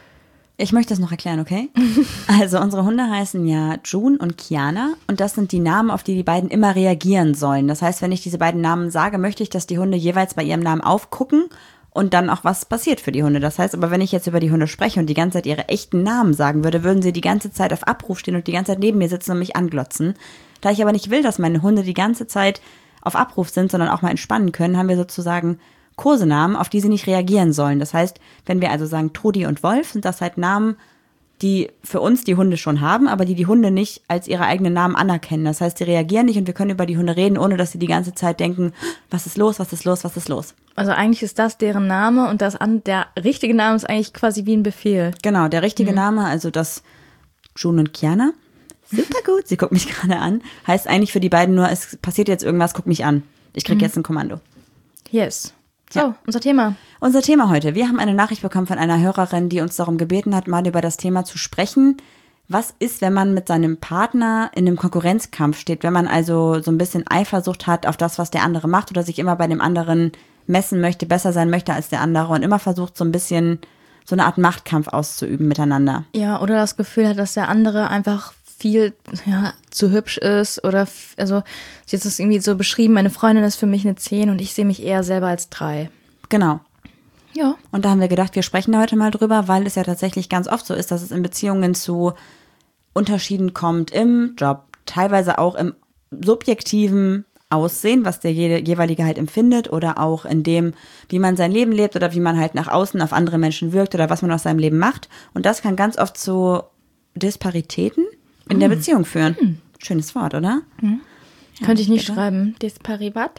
[SPEAKER 2] Ich möchte das noch erklären, okay? Also unsere Hunde heißen ja June und Kiana und das sind die Namen, auf die die beiden immer reagieren sollen. Das heißt, wenn ich diese beiden Namen sage, möchte ich, dass die Hunde jeweils bei ihrem Namen aufgucken und dann auch was passiert für die Hunde. Das heißt aber, wenn ich jetzt über die Hunde spreche und die ganze Zeit ihre echten Namen sagen würde, würden sie die ganze Zeit auf Abruf stehen und die ganze Zeit neben mir sitzen und mich anglotzen. Da ich aber nicht will, dass meine Hunde die ganze Zeit auf Abruf sind, sondern auch mal entspannen können, haben wir sozusagen Kosenamen, auf die sie nicht reagieren sollen. Das heißt, wenn wir also sagen Trudi und Wolf, sind das halt Namen, die für uns die Hunde schon haben, aber die die Hunde nicht als ihre eigenen Namen anerkennen. Das heißt, sie reagieren nicht und wir können über die Hunde reden, ohne dass sie die ganze Zeit denken, was ist los, was ist los, was ist los.
[SPEAKER 1] Also eigentlich ist das deren Name und das an, der richtige Name ist eigentlich quasi wie ein Befehl.
[SPEAKER 2] Genau, der richtige mhm. Name, also das June und Kiana, super gut, sie guckt mich gerade an, heißt eigentlich für die beiden nur, es passiert jetzt irgendwas, guck mich an. Ich krieg mhm. jetzt ein Kommando.
[SPEAKER 1] Yes. So,
[SPEAKER 2] ja.
[SPEAKER 1] unser Thema.
[SPEAKER 2] Unser Thema heute. Wir haben eine Nachricht bekommen von einer Hörerin, die uns darum gebeten hat, mal über das Thema zu sprechen. Was ist, wenn man mit seinem Partner in einem Konkurrenzkampf steht, wenn man also so ein bisschen Eifersucht hat auf das, was der andere macht oder sich immer bei dem anderen messen möchte, besser sein möchte als der andere und immer versucht, so ein bisschen so eine Art Machtkampf auszuüben miteinander.
[SPEAKER 1] Ja, oder das Gefühl hat, dass der andere einfach viel ja, zu hübsch ist oder also sie hat es irgendwie so beschrieben, meine Freundin ist für mich eine zehn und ich sehe mich eher selber als drei.
[SPEAKER 2] Genau.
[SPEAKER 1] Ja.
[SPEAKER 2] Und da haben wir gedacht, wir sprechen da heute mal drüber, weil es ja tatsächlich ganz oft so ist, dass es in Beziehungen zu Unterschieden kommt im Job, teilweise auch im subjektiven Aussehen, was der jeweilige halt empfindet oder auch in dem, wie man sein Leben lebt oder wie man halt nach außen auf andere Menschen wirkt oder was man aus seinem Leben macht. Und das kann ganz oft zu Disparitäten in der Beziehung führen. Mhm. Schönes Wort, oder?
[SPEAKER 1] Mhm. Ja, könnte ich nicht bitte schreiben. Disparibat.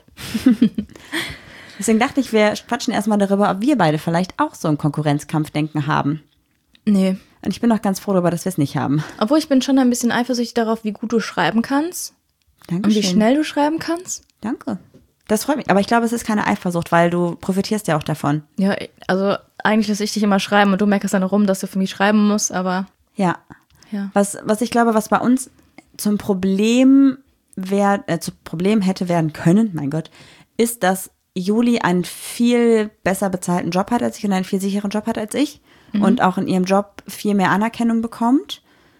[SPEAKER 2] Deswegen dachte ich, wir quatschen erstmal darüber, ob wir beide vielleicht auch so ein Konkurrenzkampfdenken haben.
[SPEAKER 1] Nee.
[SPEAKER 2] Und ich bin auch ganz froh darüber, dass wir es nicht haben.
[SPEAKER 1] Obwohl ich bin schon ein bisschen eifersüchtig darauf, wie gut du schreiben kannst.
[SPEAKER 2] Dankeschön.
[SPEAKER 1] Und wie schnell du schreiben kannst.
[SPEAKER 2] Danke. Das freut mich. Aber ich glaube, es ist keine Eifersucht, weil du profitierst ja auch davon.
[SPEAKER 1] Ja, also eigentlich lasse ich dich immer schreiben und du merkst dann rum, dass du für mich schreiben musst, aber
[SPEAKER 2] ja.
[SPEAKER 1] Ja.
[SPEAKER 2] Was, was ich glaube, was bei uns zum Problem, wär, äh, zum Problem hätte werden können, mein Gott, ist, dass Juli einen viel besser bezahlten Job hat als ich und einen viel sicheren Job hat als ich mhm. und auch in ihrem Job viel mehr Anerkennung bekommt,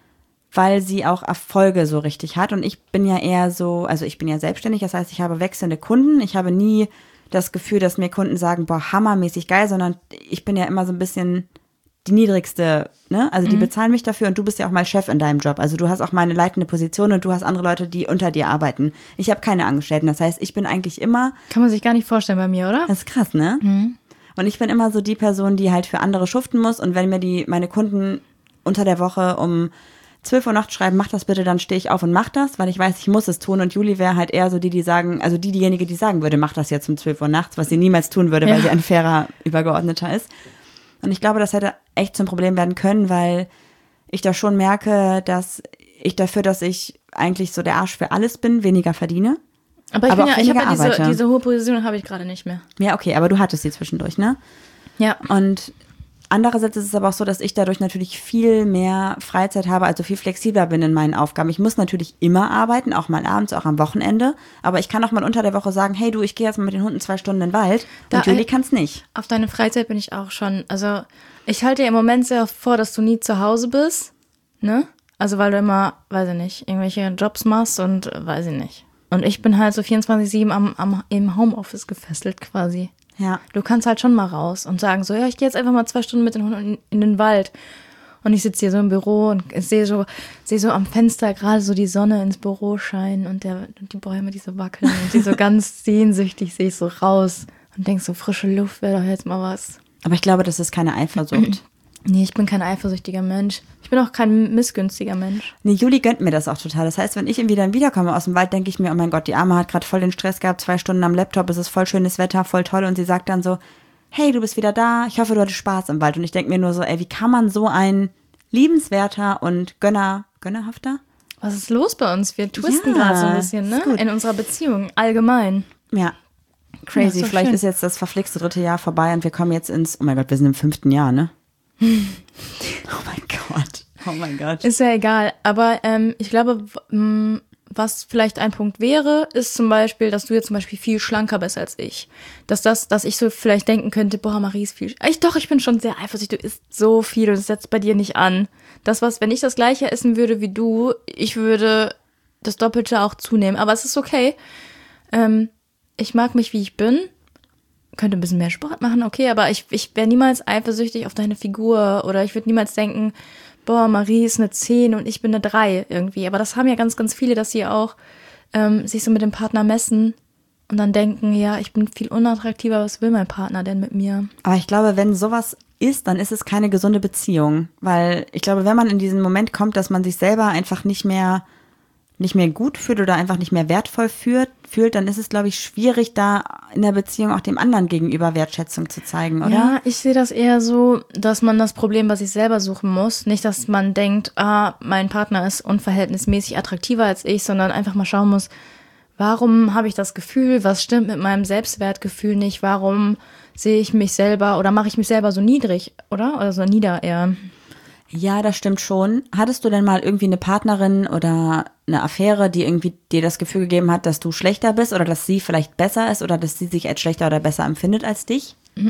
[SPEAKER 2] weil sie auch Erfolge so richtig hat. Und ich bin ja eher so, also ich bin ja selbstständig, das heißt, ich habe wechselnde Kunden. Ich habe nie das Gefühl, dass mir Kunden sagen, boah, hammermäßig geil, sondern ich bin ja immer so ein bisschen die niedrigste, ne? Also die mhm. bezahlen mich dafür und du bist ja auch mal Chef in deinem Job. Also du hast auch mal eine leitende Position und du hast andere Leute, die unter dir arbeiten. Ich habe keine Angestellten. Das heißt, ich bin eigentlich immer...
[SPEAKER 1] Kann man sich gar nicht vorstellen bei mir, oder?
[SPEAKER 2] Das ist krass, ne? Mhm. Und ich bin immer so die Person, die halt für andere schuften muss. Und wenn mir die meine Kunden unter der Woche um zwölf Uhr nachts schreiben, mach das bitte, dann stehe ich auf und mach das, weil ich weiß, ich muss es tun. Und Juli wäre halt eher so die, die sagen, also die, diejenige, die sagen würde, mach das jetzt um zwölf Uhr nachts, was sie niemals tun würde, ja. weil sie ein fairer Übergeordneter ist. Und ich glaube, das hätte echt zum Problem werden können, weil ich da schon merke, dass ich dafür, dass ich eigentlich so der Arsch für alles bin, weniger verdiene.
[SPEAKER 1] Aber ich,
[SPEAKER 2] aber
[SPEAKER 1] bin
[SPEAKER 2] auch
[SPEAKER 1] ja, ich habe ja diese,
[SPEAKER 2] arbeite.
[SPEAKER 1] diese hohe Position habe ich gerade nicht mehr.
[SPEAKER 2] Ja, okay, aber du hattest sie zwischendurch, ne?
[SPEAKER 1] Ja.
[SPEAKER 2] Und andererseits ist es aber auch so, dass ich dadurch natürlich viel mehr Freizeit habe, also viel flexibler bin in meinen Aufgaben. Ich muss natürlich immer arbeiten, auch mal abends, auch am Wochenende. Aber ich kann auch mal unter der Woche sagen, hey du, ich gehe jetzt mal mit den Hunden zwei Stunden in den Wald.
[SPEAKER 1] Da
[SPEAKER 2] und Juli kann es nicht.
[SPEAKER 1] Auf deine Freizeit bin ich auch schon, also ich halte dir im Moment sehr vor, dass du nie zu Hause bist, ne? Also weil du immer, weiß ich nicht, irgendwelche Jobs machst und äh, weiß ich nicht. Und ich bin halt so vierundzwanzig sieben am, am, im Homeoffice gefesselt quasi.
[SPEAKER 2] Ja.
[SPEAKER 1] Du kannst halt schon mal raus und sagen so, ja, ich gehe jetzt einfach mal zwei Stunden mit den Hunden in, in den Wald. Und ich sitze hier so im Büro und sehe so, sehe so am Fenster gerade so die Sonne ins Büro scheinen und, der, und die Bäume, die so wackeln. Und die so ganz sehnsüchtig sehe ich so raus und denk so, frische Luft wäre doch jetzt mal was.
[SPEAKER 2] Aber ich glaube, das ist keine Eifersucht.
[SPEAKER 1] Nee, ich bin kein eifersüchtiger Mensch. Ich bin auch kein missgünstiger Mensch.
[SPEAKER 2] Nee, Juli gönnt mir das auch total. Das heißt, wenn ich irgendwie dann wiederkomme aus dem Wald, denke ich mir, oh mein Gott, die Arme hat gerade voll den Stress gehabt, zwei Stunden am Laptop, es ist voll schönes Wetter, voll toll. Und sie sagt dann so, hey, du bist wieder da, ich hoffe, du hattest Spaß im Wald. Und ich denke mir nur so, ey, wie kann man so ein liebenswerter und gönner, gönnerhafter?
[SPEAKER 1] Was ist los bei uns? Wir twisten
[SPEAKER 2] Ja,
[SPEAKER 1] gerade so ein bisschen, ne? In unserer Beziehung, allgemein.
[SPEAKER 2] Ja, crazy.
[SPEAKER 1] Ja, ist
[SPEAKER 2] Vielleicht
[SPEAKER 1] schön.
[SPEAKER 2] ist jetzt das verflixte dritte Jahr vorbei und wir kommen jetzt ins, oh mein Gott, wir sind im fünften Jahr, ne? Oh mein Gott, oh mein Gott.
[SPEAKER 1] Ist ja egal, aber ähm, ich glaube, w- m, was vielleicht ein Punkt wäre, ist zum Beispiel, dass du jetzt zum Beispiel viel schlanker bist als ich. Dass das, dass ich so vielleicht denken könnte, boah, Marie ist viel, ich doch, ich bin schon sehr eifersüchtig, du isst so viel und das setzt bei dir nicht an. Das, was, wenn ich das Gleiche essen würde wie du, ich würde das Doppelte auch zunehmen, aber es ist okay. Ähm, ich mag mich, wie ich bin. Könnte ein bisschen mehr Sport machen, okay, aber ich, ich wäre niemals eifersüchtig auf deine Figur oder ich würde niemals denken, boah, Marie ist eine zehn und ich bin eine drei irgendwie. Aber das haben ja ganz, ganz viele, dass sie auch ähm, sich so mit dem Partner messen und dann denken, ja, ich bin viel unattraktiver, was will mein Partner denn mit mir?
[SPEAKER 2] Aber ich glaube, wenn sowas ist, dann ist es keine gesunde Beziehung. Weil ich glaube, wenn man in diesen Moment kommt, dass man sich selber einfach nicht mehr nicht mehr gut fühlt oder einfach nicht mehr wertvoll fühlt, fühlt, dann ist es, glaube ich, schwierig, da in der Beziehung auch dem anderen gegenüber Wertschätzung zu zeigen, oder?
[SPEAKER 1] Ja, ich sehe das eher so, dass man das Problem bei sich selber suchen muss. Nicht, dass man denkt, ah, mein Partner ist unverhältnismäßig attraktiver als ich, sondern einfach mal schauen muss, warum habe ich das Gefühl, was stimmt mit meinem Selbstwertgefühl nicht, warum sehe ich mich selber oder mache ich mich selber so niedrig, oder? Oder so nieder eher.
[SPEAKER 2] Ja, das stimmt schon. Hattest du denn mal irgendwie eine Partnerin oder eine Affäre, die irgendwie dir das Gefühl gegeben hat, dass du schlechter bist oder dass sie vielleicht besser ist oder dass sie sich als schlechter oder besser empfindet als dich?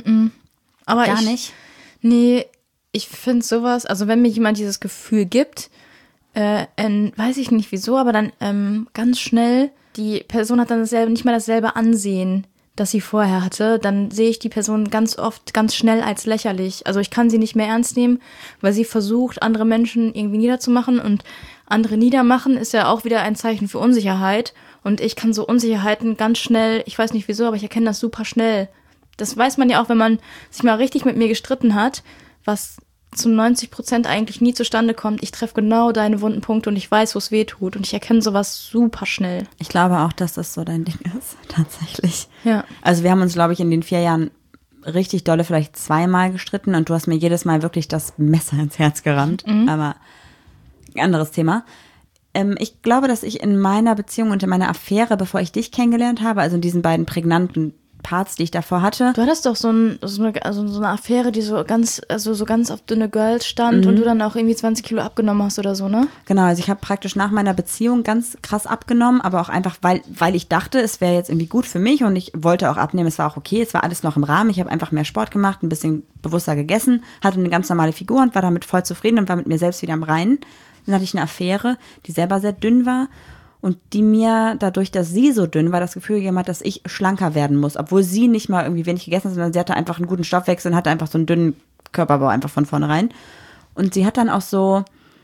[SPEAKER 1] Aber
[SPEAKER 2] Gar
[SPEAKER 1] ich,
[SPEAKER 2] nicht?
[SPEAKER 1] Nee, ich finde sowas, also wenn mir jemand dieses Gefühl gibt, äh, ähm, weiß ich nicht wieso, aber dann ähm, ganz schnell, die Person hat dann dasselbe, nicht mal dasselbe Ansehen, das sie vorher hatte, dann sehe ich die Person ganz oft ganz schnell als lächerlich. Also ich kann sie nicht mehr ernst nehmen, weil sie versucht, andere Menschen irgendwie niederzumachen und andere niedermachen ist ja auch wieder ein Zeichen für Unsicherheit und ich kann so Unsicherheiten ganz schnell, ich weiß nicht wieso, aber ich erkenne das super schnell. Das weiß man ja auch, wenn man sich mal richtig mit mir gestritten hat, was zu neunzig Prozent eigentlich nie zustande kommt. Ich treffe genau deine wunden Punkte und ich weiß, wo es weh tut und ich erkenne sowas super schnell.
[SPEAKER 2] Ich glaube auch, dass das so dein Ding ist, tatsächlich.
[SPEAKER 1] Ja.
[SPEAKER 2] Also wir haben uns, glaube ich, in den vier Jahren richtig dolle vielleicht zweimal gestritten und du hast mir jedes Mal wirklich das Messer ins Herz gerammt. Mhm. Aber ein anderes Thema. Ähm, ich glaube, dass ich in meiner Beziehung und in meiner Affäre, bevor ich dich kennengelernt habe, also in diesen beiden prägnanten Parts, die ich davor hatte.
[SPEAKER 1] Du hattest doch so, ein, so, eine, also so eine Affäre, die so ganz, also so ganz auf dünne Girls stand mhm. und du dann auch irgendwie zwanzig Kilo abgenommen hast oder so, ne?
[SPEAKER 2] Genau, also ich habe praktisch nach meiner Beziehung ganz krass abgenommen, aber auch einfach, weil, weil ich dachte, es wäre jetzt irgendwie gut für mich und ich wollte auch abnehmen, es war auch okay, es war alles noch im Rahmen, ich habe einfach mehr Sport gemacht, ein bisschen bewusster gegessen, hatte eine ganz normale Figur und war damit voll zufrieden und war mit mir selbst wieder im Reinen. Dann hatte ich eine Affäre, die selber sehr dünn war. Und die mir dadurch, dass sie so dünn war, das Gefühl gegeben hat, dass ich schlanker werden muss. Obwohl sie nicht mal irgendwie wenig gegessen hat, sondern sie hatte einfach einen guten Stoffwechsel und hatte einfach so einen dünnen Körperbau einfach von vornherein. Und sie hat dann auch so,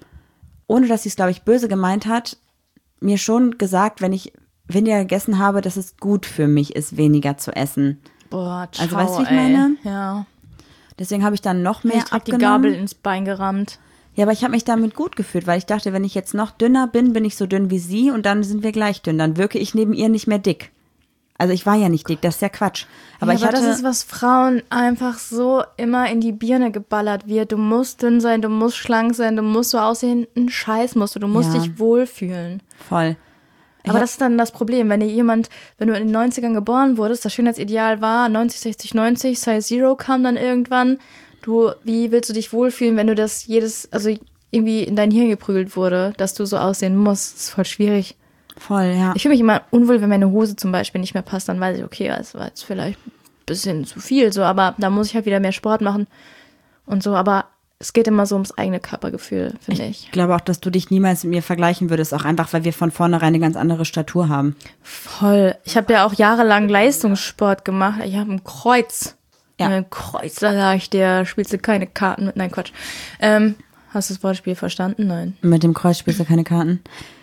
[SPEAKER 2] ohne dass sie es, glaube ich, böse gemeint hat, mir schon gesagt, wenn ich weniger gegessen habe, dass es gut für mich ist, weniger zu essen.
[SPEAKER 1] Boah, ciao,
[SPEAKER 2] also weißt du, wie ich
[SPEAKER 1] ey.
[SPEAKER 2] meine?
[SPEAKER 1] Ja.
[SPEAKER 2] Deswegen habe ich dann noch mehr
[SPEAKER 1] ich direkt die
[SPEAKER 2] abgenommen.
[SPEAKER 1] Gabel ins Bein gerammt.
[SPEAKER 2] Ja, aber ich habe mich damit gut gefühlt, weil ich dachte, wenn ich jetzt noch dünner bin, bin ich so dünn wie sie und dann sind wir gleich dünn. Dann wirke ich neben ihr nicht mehr dick. Also ich war ja nicht dick, das ist ja Quatsch. Aber
[SPEAKER 1] ja,
[SPEAKER 2] ich
[SPEAKER 1] aber
[SPEAKER 2] hatte,
[SPEAKER 1] das ist, was Frauen einfach so immer in die Birne geballert wird. Du musst dünn sein, du musst schlank sein, du musst so aussehen, ein Scheiß musst du, du musst
[SPEAKER 2] Ja.
[SPEAKER 1] dich wohlfühlen.
[SPEAKER 2] voll.
[SPEAKER 1] Aber das ist dann das Problem, wenn dir jemand, wenn du in den neunzigern geboren wurdest, das Schönheitsideal war neunzig, sechzig, neunzig, Size Zero kam dann irgendwann. Du, wie willst du dich wohlfühlen, wenn du das jedes, also irgendwie in dein Hirn geprügelt wurde, dass du so aussehen musst? Das ist voll schwierig.
[SPEAKER 2] Voll, ja.
[SPEAKER 1] Ich fühle mich immer unwohl, wenn meine Hose zum Beispiel nicht mehr passt, dann weiß ich, okay, das war jetzt vielleicht ein bisschen zu viel, so, aber da muss ich halt wieder mehr Sport machen und so, aber es geht immer so ums eigene Körpergefühl, finde ich.
[SPEAKER 2] Ich glaube auch, dass du dich niemals mit mir vergleichen würdest, auch einfach, weil wir von vornherein eine ganz andere Statur haben.
[SPEAKER 1] Voll. Ich habe ja auch jahrelang Leistungssport gemacht. Ich habe ein Kreuz.
[SPEAKER 2] Ja.
[SPEAKER 1] Ein Kreuz, da sag ich dir, spielst du keine Karten mit. Nein, Quatsch. Ähm, hast du das Wortspiel verstanden? Nein.
[SPEAKER 2] Mit dem Kreuz spielst du keine Karten?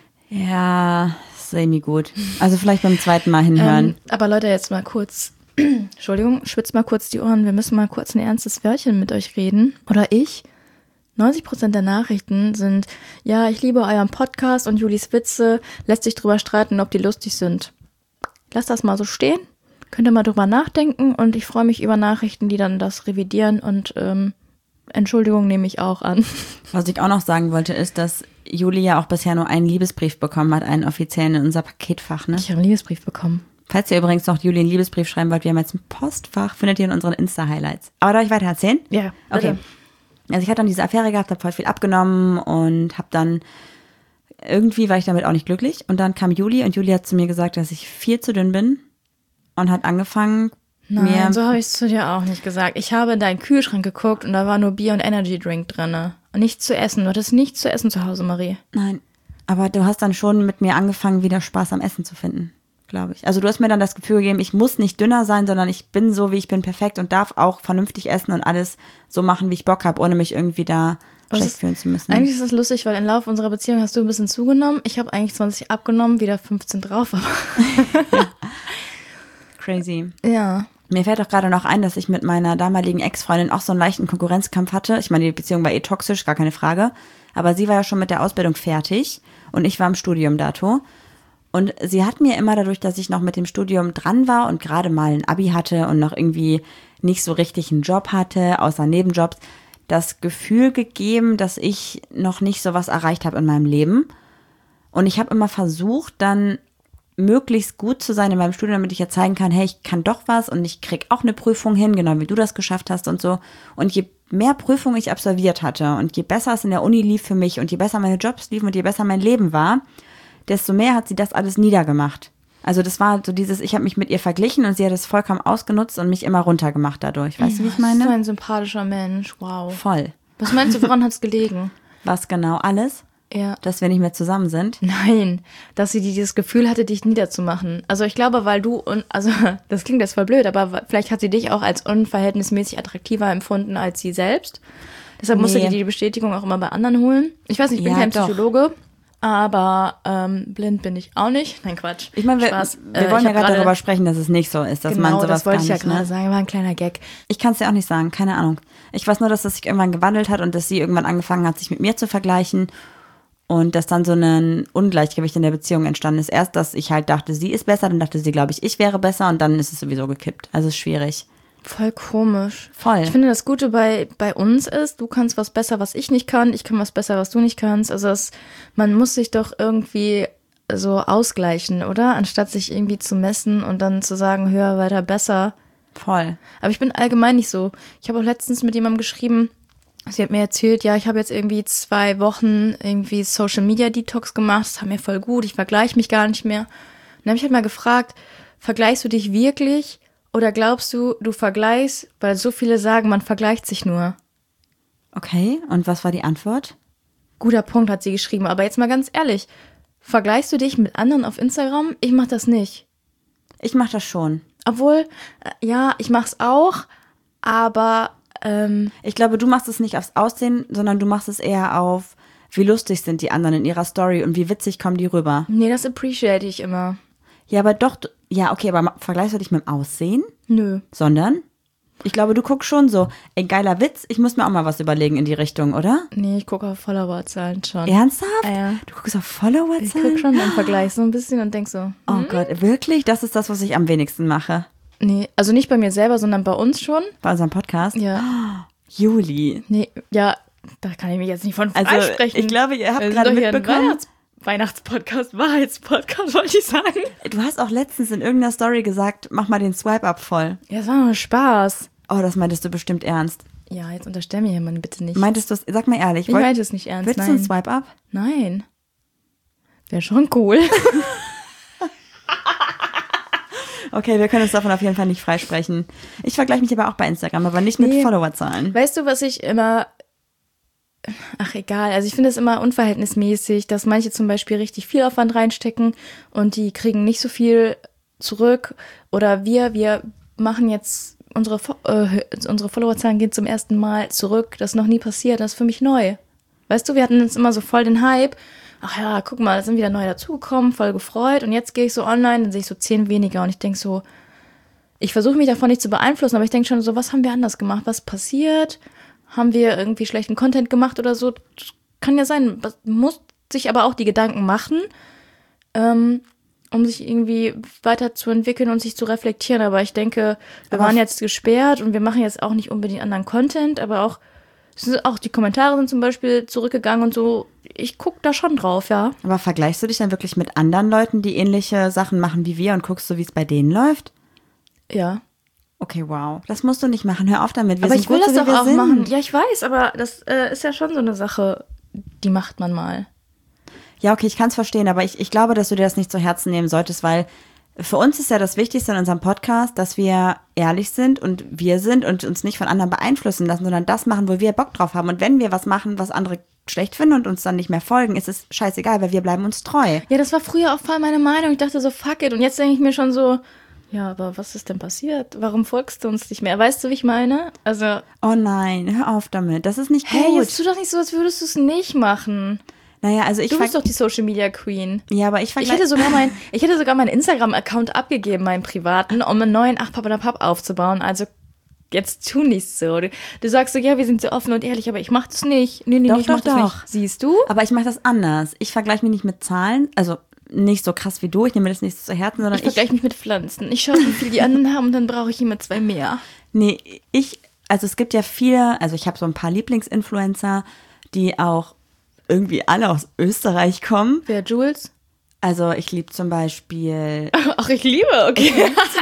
[SPEAKER 2] Ja, semi gut. Also vielleicht beim zweiten Mal hinhören.
[SPEAKER 1] Ähm, aber Leute, jetzt mal kurz, Entschuldigung, schwitzt mal kurz die Ohren. Wir müssen mal kurz ein ernstes Wörtchen mit euch reden. Oder ich. neunzig Prozent der Nachrichten sind, ja, ich liebe euren Podcast und Julis Witze, lässt sich drüber streiten, ob die lustig sind. Lass das mal so stehen, könnt ihr mal drüber nachdenken und ich freue mich über Nachrichten, die dann das revidieren und ähm, Entschuldigung nehme ich auch an.
[SPEAKER 2] Was ich auch noch sagen wollte, ist, dass Juli ja auch bisher nur einen Liebesbrief bekommen hat, einen offiziellen in unser Paketfach, ne?
[SPEAKER 1] Ich habe einen Liebesbrief bekommen.
[SPEAKER 2] Falls ihr übrigens noch Juli einen Liebesbrief schreiben wollt, wir haben jetzt ein Postfach, findet ihr in unseren Insta-Highlights. Aber darf ich weiter erzählen?
[SPEAKER 1] Ja,
[SPEAKER 2] okay. Also ich hatte dann diese Affäre gehabt, habe voll viel abgenommen und habe dann, irgendwie war ich damit auch nicht glücklich. Und dann kam Juli und Juli hat zu mir gesagt, dass ich viel zu dünn bin und hat angefangen,
[SPEAKER 1] Nein,
[SPEAKER 2] mir...
[SPEAKER 1] so habe ich es zu dir auch nicht gesagt. Ich habe in deinen Kühlschrank geguckt und da war nur Bier und Energy Drink drin. Und nichts zu essen. Du hattest nichts zu essen zu Hause, Marie.
[SPEAKER 2] Nein, aber du hast dann schon mit mir angefangen, wieder Spaß am Essen zu finden, glaube ich. Also du hast mir dann das Gefühl gegeben, ich muss nicht dünner sein, sondern ich bin so, wie ich bin, perfekt und darf auch vernünftig essen und alles so machen, wie ich Bock habe, ohne mich irgendwie da schlecht
[SPEAKER 1] ist,
[SPEAKER 2] fühlen zu müssen.
[SPEAKER 1] Eigentlich ist das lustig, weil im Laufe unserer Beziehung hast du ein bisschen zugenommen. Ich habe eigentlich zwanzig abgenommen, wieder fünfzehn drauf. Aber
[SPEAKER 2] Crazy.
[SPEAKER 1] Ja.
[SPEAKER 2] Mir fällt auch gerade noch ein, dass ich mit meiner damaligen Ex-Freundin auch so einen leichten Konkurrenzkampf hatte. Ich meine, die Beziehung war eh toxisch, gar keine Frage. Aber sie war ja schon mit der Ausbildung fertig und ich war im Studium dato. Und sie hat mir immer dadurch, dass ich noch mit dem Studium dran war und gerade mal ein Abi hatte und noch irgendwie nicht so richtig einen Job hatte, außer Nebenjobs, das Gefühl gegeben, dass ich noch nicht so was erreicht habe in meinem Leben. Und ich habe immer versucht, dann möglichst gut zu sein in meinem Studium, damit ich ja zeigen kann, hey, ich kann doch was und ich krieg auch eine Prüfung hin, genau wie du das geschafft hast und so. Und je mehr Prüfungen ich absolviert hatte und je besser es in der Uni lief für mich und je besser meine Jobs liefen und je besser mein Leben war, desto mehr hat sie das alles niedergemacht. Also das war so dieses, ich habe mich mit ihr verglichen und sie hat es vollkommen ausgenutzt und mich immer runtergemacht dadurch. Weißt du, wie ich meine?
[SPEAKER 1] So ein sympathischer Mensch, wow.
[SPEAKER 2] Voll.
[SPEAKER 1] Was meinst du, woran hat es gelegen?
[SPEAKER 2] Was genau? Alles?
[SPEAKER 1] Ja.
[SPEAKER 2] Dass wir nicht mehr zusammen sind?
[SPEAKER 1] Nein, dass sie dieses Gefühl hatte, dich niederzumachen. Also ich glaube, weil du, un- also das klingt jetzt voll blöd, aber vielleicht hat sie dich auch als unverhältnismäßig attraktiver empfunden als sie selbst. Deshalb musste
[SPEAKER 2] Nee.
[SPEAKER 1] die die Bestätigung auch immer bei anderen holen. Ich weiß nicht, ich bin
[SPEAKER 2] Ja,
[SPEAKER 1] kein
[SPEAKER 2] doch.
[SPEAKER 1] Psychologe, aber ähm, blind bin ich auch nicht. Nein, Quatsch.
[SPEAKER 2] Ich meine, wir,
[SPEAKER 1] Spaß.
[SPEAKER 2] wir
[SPEAKER 1] Äh,
[SPEAKER 2] wollen
[SPEAKER 1] ich
[SPEAKER 2] ja
[SPEAKER 1] hab
[SPEAKER 2] gerade darüber sprechen, dass es nicht so ist, dass
[SPEAKER 1] genau,
[SPEAKER 2] man sowas
[SPEAKER 1] das wollte
[SPEAKER 2] gar
[SPEAKER 1] ich ja
[SPEAKER 2] nicht,
[SPEAKER 1] gerade
[SPEAKER 2] ne?
[SPEAKER 1] sagen, war ein kleiner Gag.
[SPEAKER 2] Ich kann es dir auch nicht sagen, keine Ahnung. Ich weiß nur, dass es sich irgendwann gewandelt hat und dass sie irgendwann angefangen hat, sich mit mir zu vergleichen und dass dann so ein Ungleichgewicht in der Beziehung entstanden ist. Erst, dass ich halt dachte, sie ist besser, dann dachte sie, glaube ich, ich wäre besser und dann ist es sowieso gekippt. Also es ist schwierig.
[SPEAKER 1] Voll komisch.
[SPEAKER 2] Voll.
[SPEAKER 1] Ich finde, das Gute bei, bei uns ist, du kannst was besser, was ich nicht kann, ich kann was besser, was du nicht kannst. Also es, man muss sich doch irgendwie so ausgleichen, oder? Anstatt sich irgendwie zu messen und dann zu sagen, höher, weiter, besser.
[SPEAKER 2] Voll.
[SPEAKER 1] Aber ich bin allgemein nicht so. Ich habe auch letztens mit jemandem geschrieben, sie hat mir erzählt, ja, ich habe jetzt irgendwie zwei Wochen irgendwie Social Media Detox gemacht, das hat mir voll gut, ich vergleiche mich gar nicht mehr. Und dann habe ich halt mal gefragt, vergleichst du dich wirklich oder glaubst du, du vergleichst, weil so viele sagen, man vergleicht sich nur.
[SPEAKER 2] Okay, und was war die Antwort?
[SPEAKER 1] Guter Punkt, hat sie geschrieben, aber jetzt mal ganz ehrlich, vergleichst du dich mit anderen auf Instagram? Ich mach das nicht.
[SPEAKER 2] Ich mache das schon.
[SPEAKER 1] Obwohl, äh, ja, ich mach's auch, aber ähm,
[SPEAKER 2] Ich glaube, du machst es nicht aufs Aussehen, sondern du machst es eher auf, wie lustig sind die anderen in ihrer Story und wie witzig kommen die rüber.
[SPEAKER 1] nee, das appreciate ich immer.
[SPEAKER 2] Ja, aber doch, ja, okay, aber ma- vergleichst du dich mit dem Aussehen?
[SPEAKER 1] Nö.
[SPEAKER 2] Sondern? Ich glaube, du guckst schon so, ey, geiler Witz, ich muss mir auch mal was überlegen in die Richtung, oder?
[SPEAKER 1] Nee, ich gucke auf Followerzahlen schon.
[SPEAKER 2] Ernsthaft?
[SPEAKER 1] Ja.
[SPEAKER 2] Du guckst auf Followerzahlen?
[SPEAKER 1] Ich gucke schon im Vergleich so ein bisschen und denk so,
[SPEAKER 2] Oh Gott, wirklich? Das ist das, was ich am wenigsten mache.
[SPEAKER 1] nee, also nicht bei mir selber, sondern bei uns schon.
[SPEAKER 2] Bei unserem Podcast?
[SPEAKER 1] Ja.
[SPEAKER 2] Juli.
[SPEAKER 1] Nee, ja, da kann ich mich jetzt nicht von
[SPEAKER 2] Also,
[SPEAKER 1] freisprechen.
[SPEAKER 2] ich glaube, ihr habt
[SPEAKER 1] Wir sind
[SPEAKER 2] gerade
[SPEAKER 1] doch hier ein
[SPEAKER 2] mitbekommen,
[SPEAKER 1] Weihnachts Weihnachtspodcast, Wahrheitspodcast, wollte ich sagen.
[SPEAKER 2] du hast auch letztens in irgendeiner Story gesagt, mach mal den Swipe-Up voll.
[SPEAKER 1] Ja, das war nur Spaß.
[SPEAKER 2] Oh, das meintest du bestimmt ernst.
[SPEAKER 1] Ja, jetzt unterstell mir jemand bitte nicht.
[SPEAKER 2] Meintest du es, sag mal ehrlich,
[SPEAKER 1] ich
[SPEAKER 2] wollt-
[SPEAKER 1] meinte es nicht ernst,
[SPEAKER 2] willst du ein
[SPEAKER 1] nein.
[SPEAKER 2] Swipe-Up?
[SPEAKER 1] Nein. Wäre schon cool.
[SPEAKER 2] Okay, wir können uns davon auf jeden Fall nicht freisprechen. Ich vergleiche mich aber auch bei Instagram, aber nicht mit
[SPEAKER 1] Nee.
[SPEAKER 2] Followerzahlen.
[SPEAKER 1] Weißt du, was ich immer... Ach, egal. Also ich finde es immer unverhältnismäßig, dass manche zum Beispiel richtig viel Aufwand reinstecken und die kriegen nicht so viel zurück. Oder wir, wir machen jetzt... Unsere, Fo- äh, unsere Followerzahlen gehen zum ersten Mal zurück. Das ist noch nie passiert. Das ist für mich neu. Weißt du, wir hatten jetzt immer so voll den Hype. Ach ja, guck mal, da sind wieder neue dazugekommen, voll gefreut. Und jetzt gehe ich so online, dann sehe ich so zehn weniger. Und ich denke so, ich versuche mich davon nicht zu beeinflussen, aber ich denke schon so, was haben wir anders gemacht? Was passiert? haben wir irgendwie schlechten Content gemacht oder so. Kann ja sein, man muss sich aber auch die Gedanken machen, ähm, um sich irgendwie weiterzuentwickeln und sich zu reflektieren. Aber ich denke, wir aber waren jetzt gesperrt und wir machen jetzt auch nicht unbedingt anderen Content, aber auch, auch die Kommentare sind zum Beispiel zurückgegangen und so. Ich gucke da schon drauf, ja.
[SPEAKER 2] Aber vergleichst du dich dann wirklich mit anderen Leuten, die ähnliche Sachen machen wie wir und guckst so, wie es bei denen läuft?
[SPEAKER 1] Ja.
[SPEAKER 2] Okay, wow. Das musst du nicht machen. Hör auf damit. Wir
[SPEAKER 1] aber
[SPEAKER 2] sind
[SPEAKER 1] ich will
[SPEAKER 2] gut,
[SPEAKER 1] das
[SPEAKER 2] so,
[SPEAKER 1] doch auch
[SPEAKER 2] sind.
[SPEAKER 1] machen. Ja, ich weiß, aber das äh, ist ja schon so eine Sache, die macht man mal.
[SPEAKER 2] Ja, okay, ich kann es verstehen, aber ich, ich glaube, dass du dir das nicht zu Herzen nehmen solltest, weil für uns ist ja das Wichtigste in unserem Podcast, dass wir ehrlich sind und wir sind und uns nicht von anderen beeinflussen lassen, sondern das machen, wo wir Bock drauf haben. Und wenn wir was machen, was andere schlecht finden und uns dann nicht mehr folgen, ist es scheißegal, weil wir bleiben uns treu.
[SPEAKER 1] Ja, das war früher auch voll meine Meinung. Ich dachte so, fuck it. Und jetzt denke ich mir schon so, ja, aber was ist denn passiert? Warum folgst du uns nicht mehr? Weißt du, wie ich meine? Also.
[SPEAKER 2] Oh nein, hör auf damit. Das ist nicht gut.
[SPEAKER 1] Hey, jetzt tu doch nicht so, als würdest du es nicht machen.
[SPEAKER 2] Naja, also ich
[SPEAKER 1] Du bist doch die Social Media Queen.
[SPEAKER 2] Ja, aber ich
[SPEAKER 1] Ich hätte sogar mein, ich hätte sogar meinen Instagram-Account abgegeben, meinen privaten, um einen neuen Ach Papa Papp aufzubauen. Also jetzt tu nicht so. Du, du sagst so, ja, wir sind so offen und ehrlich, aber ich mach das nicht. Nee, nee,
[SPEAKER 2] doch,
[SPEAKER 1] nee, ich
[SPEAKER 2] doch,
[SPEAKER 1] mach das
[SPEAKER 2] doch.
[SPEAKER 1] nicht. Siehst du?
[SPEAKER 2] Aber ich mache das anders. Ich vergleiche mich nicht mit Zahlen, also nicht so krass wie du. Ich nehme mir das nicht so zu Herzen, sondern
[SPEAKER 1] ich vergleiche mich mit Pflanzen. Ich schaue, wie viel die anderen haben und dann brauche ich immer zwei mehr.
[SPEAKER 2] Nee, ich, also es gibt ja viele, also ich habe so ein paar Lieblingsinfluencer, die auch irgendwie alle aus Österreich kommen.
[SPEAKER 1] Wer, Jules?
[SPEAKER 2] Also ich liebe zum Beispiel...
[SPEAKER 1] Ach, ich liebe, okay.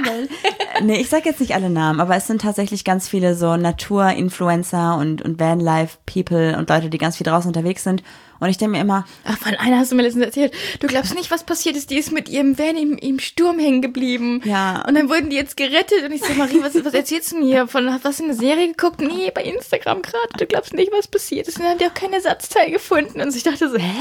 [SPEAKER 2] Nee, ich sage jetzt nicht alle Namen, aber es sind tatsächlich ganz viele so Natur-Influencer und, und Vanlife-People und Leute, die ganz viel draußen unterwegs sind. Und ich denke mir immer...
[SPEAKER 1] Ach, von einer hast du mir letztens erzählt, du glaubst nicht, was passiert ist, die ist mit ihrem Van im, im Sturm hängen geblieben.
[SPEAKER 2] Ja.
[SPEAKER 1] Und dann wurden die jetzt gerettet und ich so, Marie, was, was erzählst du mir? Von, hast du eine Serie geguckt? Nee, bei Instagram gerade, du glaubst nicht, was passiert ist. Und dann haben die auch kein Ersatzteil gefunden. Und ich dachte so, hä?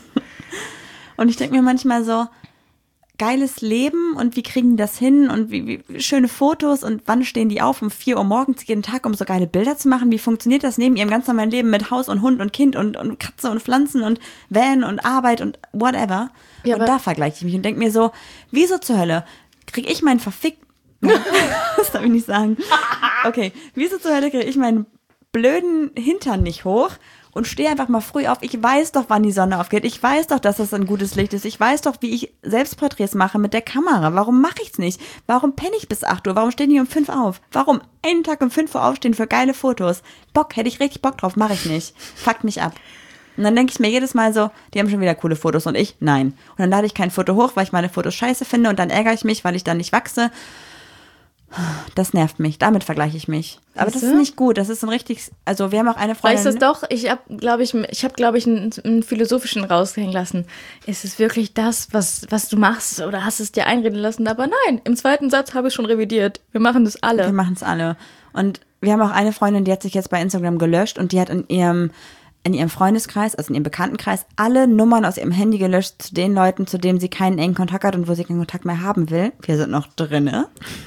[SPEAKER 2] Und ich denke mir manchmal so, geiles Leben und wie kriegen die das hin und wie, wie schöne Fotos und wann stehen die auf um vier Uhr morgens jeden Tag, um so geile Bilder zu machen? Wie funktioniert das neben ihrem ganz normalen Leben mit Haus und Hund und Kind und, und Katze und Pflanzen und Van und Arbeit und whatever?
[SPEAKER 1] Ja,
[SPEAKER 2] und da vergleiche ich mich und denke mir so, wieso zur Hölle kriege ich meinen verfickten... Das darf ich nicht sagen. Okay, wieso zur Hölle kriege ich meinen blöden Hintern nicht hoch und stehe einfach mal früh auf. Ich weiß doch, wann die Sonne aufgeht. Ich weiß doch, dass das ein gutes Licht ist. Ich weiß doch, wie ich Selbstporträts mache mit der Kamera. Warum mache ich's nicht? Warum penne ich bis acht Uhr? Warum stehen die um fünf auf? Warum einen Tag um fünf Uhr aufstehen für geile Fotos? Bock, hätte ich richtig Bock drauf, mache ich nicht. Fuckt mich ab. Und dann denke ich mir jedes Mal so, die haben schon wieder coole Fotos und ich, nein. Und dann lade ich kein Foto hoch, weil ich meine Fotos scheiße finde und dann ärgere ich mich, weil ich dann nicht wachse. Das nervt mich. Damit vergleiche ich mich. Aber
[SPEAKER 1] Weißt
[SPEAKER 2] das
[SPEAKER 1] du?
[SPEAKER 2] ist nicht gut. Das ist ein richtig, also wir haben auch eine Freundin.
[SPEAKER 1] Weißt du es doch? Ich habe, glaube ich, ich habe, glaube ich, einen, einen philosophischen raushängen lassen. Ist es wirklich das, was, was du machst oder hast es dir einreden lassen? Aber nein, im zweiten Satz habe ich schon revidiert. Wir machen das alle.
[SPEAKER 2] Wir machen es alle. Und wir haben auch eine Freundin, die hat sich jetzt bei Instagram gelöscht und die hat in ihrem in ihrem Freundeskreis, also in ihrem Bekanntenkreis, alle Nummern aus ihrem Handy gelöscht zu den Leuten, zu denen sie keinen engen Kontakt hat und wo sie keinen Kontakt mehr haben will. Wir sind noch drinne,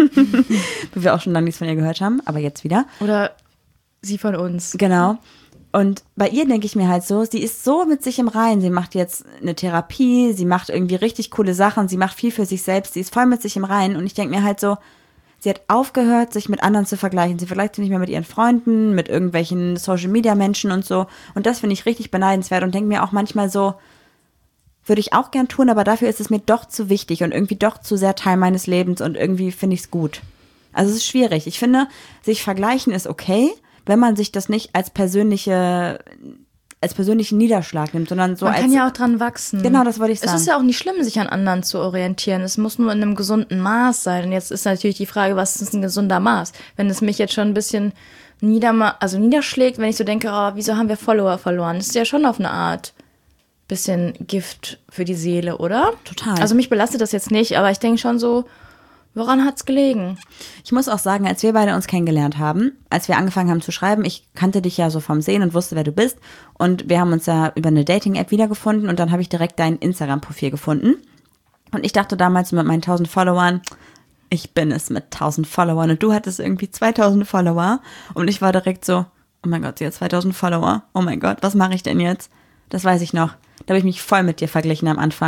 [SPEAKER 2] wo wir auch schon lange nichts von ihr gehört haben, aber jetzt wieder.
[SPEAKER 1] Oder sie von uns.
[SPEAKER 2] Genau. Und bei ihr denke ich mir halt so, sie ist so mit sich im Reinen. Sie macht jetzt eine Therapie, sie macht irgendwie richtig coole Sachen, sie macht viel für sich selbst, sie ist voll mit sich im Reinen. Und ich denke mir halt so, sie hat aufgehört, sich mit anderen zu vergleichen. Sie vergleicht sich nicht mehr mit ihren Freunden, mit irgendwelchen Social-Media-Menschen und so. Und das finde ich richtig beneidenswert und denke mir auch manchmal so, würde ich auch gern tun, aber dafür ist es mir doch zu wichtig und irgendwie doch zu sehr Teil meines Lebens und irgendwie finde ich es gut. Also es ist schwierig. Ich finde, sich vergleichen ist okay, wenn man sich das nicht als persönliche, als persönlichen Niederschlag nimmt, sondern so
[SPEAKER 1] Man
[SPEAKER 2] als...
[SPEAKER 1] kann ja auch dran wachsen.
[SPEAKER 2] Genau, das wollte ich sagen.
[SPEAKER 1] Es ist ja auch nicht schlimm, sich an anderen zu orientieren. Es muss nur in einem gesunden Maß sein. Und jetzt ist natürlich die Frage, was ist ein gesunder Maß? Wenn es mich jetzt schon ein bisschen niederma- also niederschlägt, wenn ich so denke, oh, wieso haben wir Follower verloren? Das ist ja schon auf eine Art bisschen Gift für die Seele, oder?
[SPEAKER 2] Total.
[SPEAKER 1] Also mich belastet das jetzt nicht, aber ich denke schon so, woran hat's gelegen?
[SPEAKER 2] Ich muss auch sagen, als wir beide uns kennengelernt haben, als wir angefangen haben zu schreiben, ich kannte dich ja so vom Sehen und wusste, wer du bist. Und wir haben uns ja über eine Dating-App wiedergefunden und dann habe ich direkt dein Instagram-Profil gefunden. Und ich dachte damals mit meinen tausend Followern, ich bin es mit tausend Followern. Und du hattest irgendwie zweitausend Follower. Und ich war direkt so, oh mein Gott, sie hat zweitausend Follower. Oh mein Gott, was mache ich denn jetzt? Das weiß ich noch. Da habe ich mich voll mit dir verglichen am Anfang.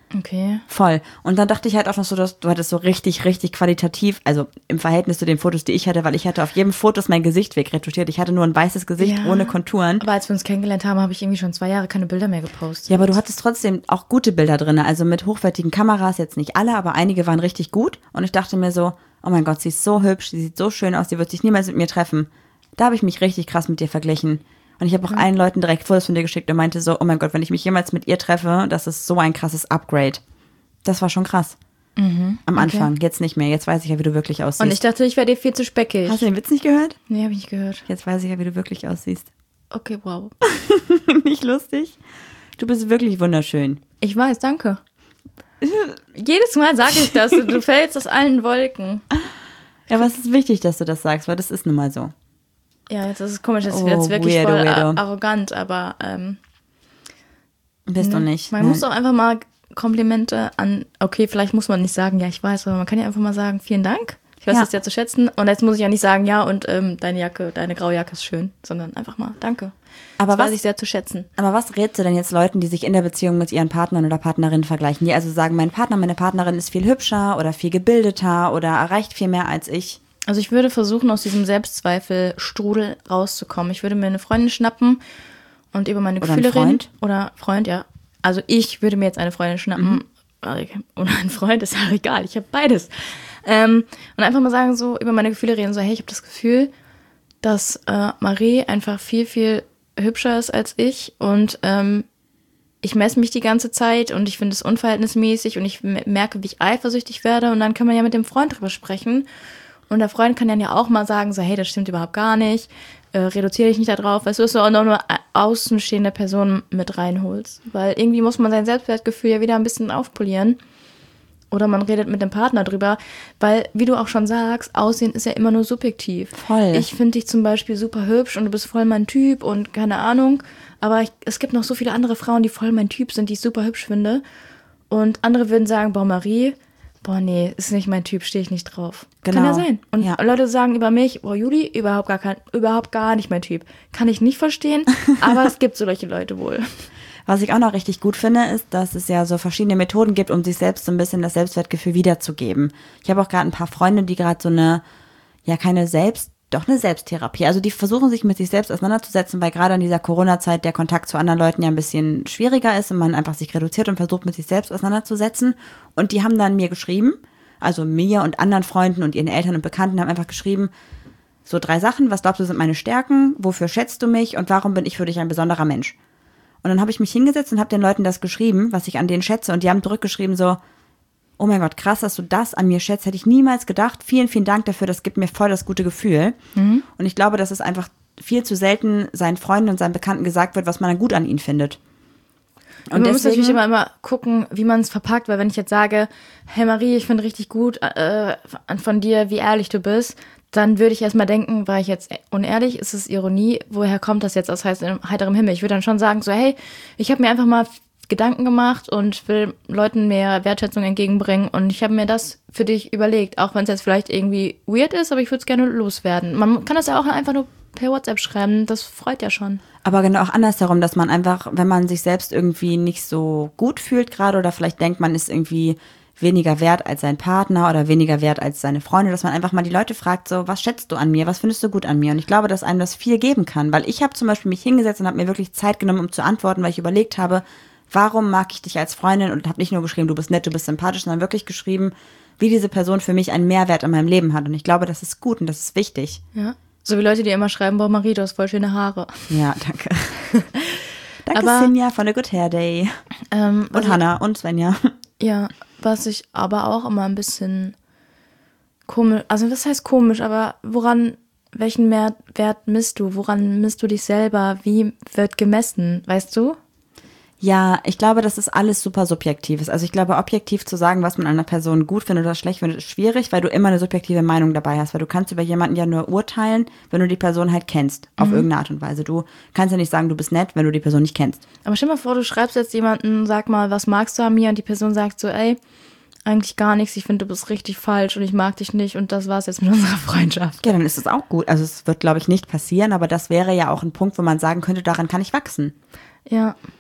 [SPEAKER 1] Okay.
[SPEAKER 2] Voll. Und dann dachte ich halt auch noch so, dass du hattest so richtig, richtig qualitativ, also im Verhältnis zu den Fotos, die ich hatte, weil ich hatte auf jedem Foto mein Gesicht wegretuschiert. Ich hatte nur ein weißes Gesicht
[SPEAKER 1] Ja.
[SPEAKER 2] ohne Konturen.
[SPEAKER 1] Aber als wir uns kennengelernt haben, habe ich irgendwie schon zwei Jahre keine Bilder mehr gepostet.
[SPEAKER 2] Ja, aber du hattest trotzdem auch gute Bilder drin, also mit hochwertigen Kameras, jetzt nicht alle, aber einige waren richtig gut. Und ich dachte mir so, oh mein Gott, sie ist so hübsch, sie sieht so schön aus, sie wird sich niemals mit mir treffen. Da habe ich mich richtig krass mit dir verglichen. Und ich habe auch allen Leuten direkt Fotos von dir geschickt und meinte so, oh mein Gott, wenn ich mich jemals mit ihr treffe, das ist so ein krasses Upgrade. Das war schon krass. Mhm, Am Anfang, okay. Jetzt nicht mehr. Jetzt weiß ich ja, wie du wirklich aussiehst.
[SPEAKER 1] Und ich dachte, ich wäre dir viel zu speckig.
[SPEAKER 2] Hast du den Witz nicht gehört?
[SPEAKER 1] Nee, habe ich nicht gehört.
[SPEAKER 2] Jetzt weiß ich ja, wie du wirklich aussiehst.
[SPEAKER 1] Okay, wow.
[SPEAKER 2] Nicht lustig? Du bist wirklich wunderschön.
[SPEAKER 1] Ich weiß, danke. Jedes Mal sage ich das und du fällst aus allen Wolken.
[SPEAKER 2] Ja, aber es ist wichtig, dass du das sagst, weil das ist nun mal so.
[SPEAKER 1] Ja, jetzt ist es komisch, jetzt
[SPEAKER 2] Oh,
[SPEAKER 1] wird es wirklich
[SPEAKER 2] weirdo,
[SPEAKER 1] voll
[SPEAKER 2] weirdo.
[SPEAKER 1] arrogant, aber ähm,
[SPEAKER 2] Bist
[SPEAKER 1] ne?
[SPEAKER 2] du nicht.
[SPEAKER 1] Man
[SPEAKER 2] Nein.
[SPEAKER 1] muss auch einfach mal Komplimente an, okay, vielleicht muss man nicht sagen, ja, ich weiß, aber man kann ja einfach mal sagen, vielen Dank. Ich weiß
[SPEAKER 2] Ja.
[SPEAKER 1] das sehr zu schätzen. Und jetzt muss ich ja nicht sagen, ja, und ähm, deine Jacke, deine graue Jacke ist schön, sondern einfach mal, danke.
[SPEAKER 2] Aber
[SPEAKER 1] das
[SPEAKER 2] was-
[SPEAKER 1] weiß ich sehr zu schätzen.
[SPEAKER 2] Aber was rätst du denn jetzt Leuten, die sich in der Beziehung mit ihren Partnern oder Partnerinnen vergleichen? Die also sagen, mein Partner, meine Partnerin ist viel hübscher oder viel gebildeter oder erreicht viel mehr als ich.
[SPEAKER 1] Also ich würde versuchen, aus diesem Selbstzweifel-Strudel rauszukommen. Ich würde mir eine Freundin schnappen und über meine
[SPEAKER 2] Oder einen
[SPEAKER 1] Gefühle reden.
[SPEAKER 2] Freund?
[SPEAKER 1] Oder Freund, ja. Also ich würde mir jetzt eine Freundin schnappen.
[SPEAKER 2] Mhm.
[SPEAKER 1] Oder einen Freund, ist ja egal. Ich habe beides. Ähm, und einfach mal sagen, so über meine Gefühle reden. So, hey, ich habe das Gefühl, dass äh, Marie einfach viel, viel hübscher ist als ich. Und ähm, ich messe mich die ganze Zeit und ich finde es unverhältnismäßig und ich m- merke, wie ich eifersüchtig werde. Und dann kann man ja mit dem Freund drüber sprechen. Und der Freund kann dann ja auch mal sagen, so, hey, das stimmt überhaupt gar nicht, äh, reduziere dich nicht da drauf, weißt du, dass du auch noch nur außenstehende Personen mit reinholst. Weil irgendwie muss man sein Selbstwertgefühl ja wieder ein bisschen aufpolieren. Oder man redet mit dem Partner drüber, weil, wie du auch schon sagst, Aussehen ist ja immer nur subjektiv.
[SPEAKER 2] Voll.
[SPEAKER 1] Ich finde dich zum Beispiel super hübsch und du bist voll mein Typ und keine Ahnung, aber ich, es gibt noch so viele andere Frauen, die voll mein Typ sind, die ich super hübsch finde. Und andere würden sagen, boah, Marie, boah, nee, ist nicht mein Typ, stehe ich nicht drauf.
[SPEAKER 2] Genau.
[SPEAKER 1] Kann ja sein. Und
[SPEAKER 2] Ja.
[SPEAKER 1] Leute sagen über mich, boah, Juli, überhaupt gar, kein, überhaupt gar nicht mein Typ. Kann ich nicht verstehen, aber es gibt solche Leute wohl.
[SPEAKER 2] Was ich auch noch richtig gut finde, ist, dass es ja so verschiedene Methoden gibt, um sich selbst so ein bisschen das Selbstwertgefühl wiederzugeben. Ich habe auch gerade ein paar Freunde, die gerade so eine, ja keine Selbst, doch eine Selbsttherapie, also die versuchen sich mit sich selbst auseinanderzusetzen, weil gerade in dieser Corona-Zeit der Kontakt zu anderen Leuten ja ein bisschen schwieriger ist und man einfach sich reduziert und versucht mit sich selbst auseinanderzusetzen. Und die haben dann mir geschrieben, also mir und anderen Freunden und ihren Eltern und Bekannten haben einfach geschrieben, so drei Sachen, was glaubst du sind meine Stärken, wofür schätzt du mich und warum bin ich für dich ein besonderer Mensch? Und dann habe ich mich hingesetzt und habe den Leuten das geschrieben, was ich an denen schätze. Und die haben zurückgeschrieben so, oh mein Gott, krass, dass du das an mir schätzt. Hätte ich niemals gedacht. Vielen, vielen Dank dafür. Das gibt mir voll das gute Gefühl. Mhm. Und ich glaube, dass es einfach viel zu selten seinen Freunden und seinen Bekannten gesagt wird, was man dann gut an ihnen findet.
[SPEAKER 1] Und man muss natürlich immer, immer gucken, wie man es verpackt. Weil wenn ich jetzt sage, hey Marie, ich finde richtig gut äh, von dir, wie ehrlich du bist, dann würde ich erstmal denken, war ich jetzt unehrlich, ist es Ironie, woher kommt das jetzt aus heiterem Himmel? Ich würde dann schon sagen, so hey, ich habe mir einfach mal Gedanken gemacht und will Leuten mehr Wertschätzung entgegenbringen und ich habe mir das für dich überlegt, auch wenn es jetzt vielleicht irgendwie weird ist, aber ich würde es gerne loswerden. Man kann das ja auch einfach nur per WhatsApp schreiben, das freut ja schon.
[SPEAKER 2] Aber genau auch andersherum, dass man einfach, wenn man sich selbst irgendwie nicht so gut fühlt gerade oder vielleicht denkt, man ist irgendwie weniger wert als sein Partner oder weniger wert als seine Freunde, dass man einfach mal die Leute fragt, so, was schätzt du an mir, was findest du gut an mir? Und ich glaube, dass einem das viel geben kann, weil ich habe zum Beispiel mich hingesetzt und habe mir wirklich Zeit genommen, um zu antworten, weil ich überlegt habe, warum mag ich dich als Freundin und habe nicht nur geschrieben, du bist nett, du bist sympathisch, sondern wirklich geschrieben, wie diese Person für mich einen Mehrwert in meinem Leben hat. Und ich glaube, das ist gut und das ist wichtig.
[SPEAKER 1] Ja. So wie Leute, die immer schreiben, boah, Marie, du hast voll schöne Haare.
[SPEAKER 2] Ja, danke. Danke,
[SPEAKER 1] Aber,
[SPEAKER 2] Sinja von der Good Hair Day.
[SPEAKER 1] Ähm,
[SPEAKER 2] Und Hannah und Svenja.
[SPEAKER 1] Ja, was ich aber auch immer ein bisschen komisch, also was heißt komisch, aber woran, welchen Mehr- Wert misst du? Woran misst du dich selber? Wie wird gemessen, weißt du?
[SPEAKER 2] Ja, ich glaube, das ist alles super subjektives. Also ich glaube, objektiv zu sagen, was man an einer Person gut findet oder schlecht findet, ist schwierig, weil du immer eine subjektive Meinung dabei hast. Weil du kannst über jemanden ja nur urteilen, wenn du die Person halt kennst, auf mhm. irgendeine Art und Weise. Du kannst ja nicht sagen, du bist nett, wenn du die Person nicht kennst.
[SPEAKER 1] Aber stell dir mal vor, du schreibst jetzt jemanden, sag mal, was magst du an mir? Und die Person sagt so, ey, eigentlich gar nichts, ich finde, du bist richtig falsch und ich mag dich nicht und das war's jetzt mit unserer Freundschaft.
[SPEAKER 2] Ja, dann ist es auch gut. Also es wird, glaube ich, nicht passieren, aber das wäre ja auch ein Punkt, wo man sagen könnte, daran kann ich wachsen.
[SPEAKER 1] Ja.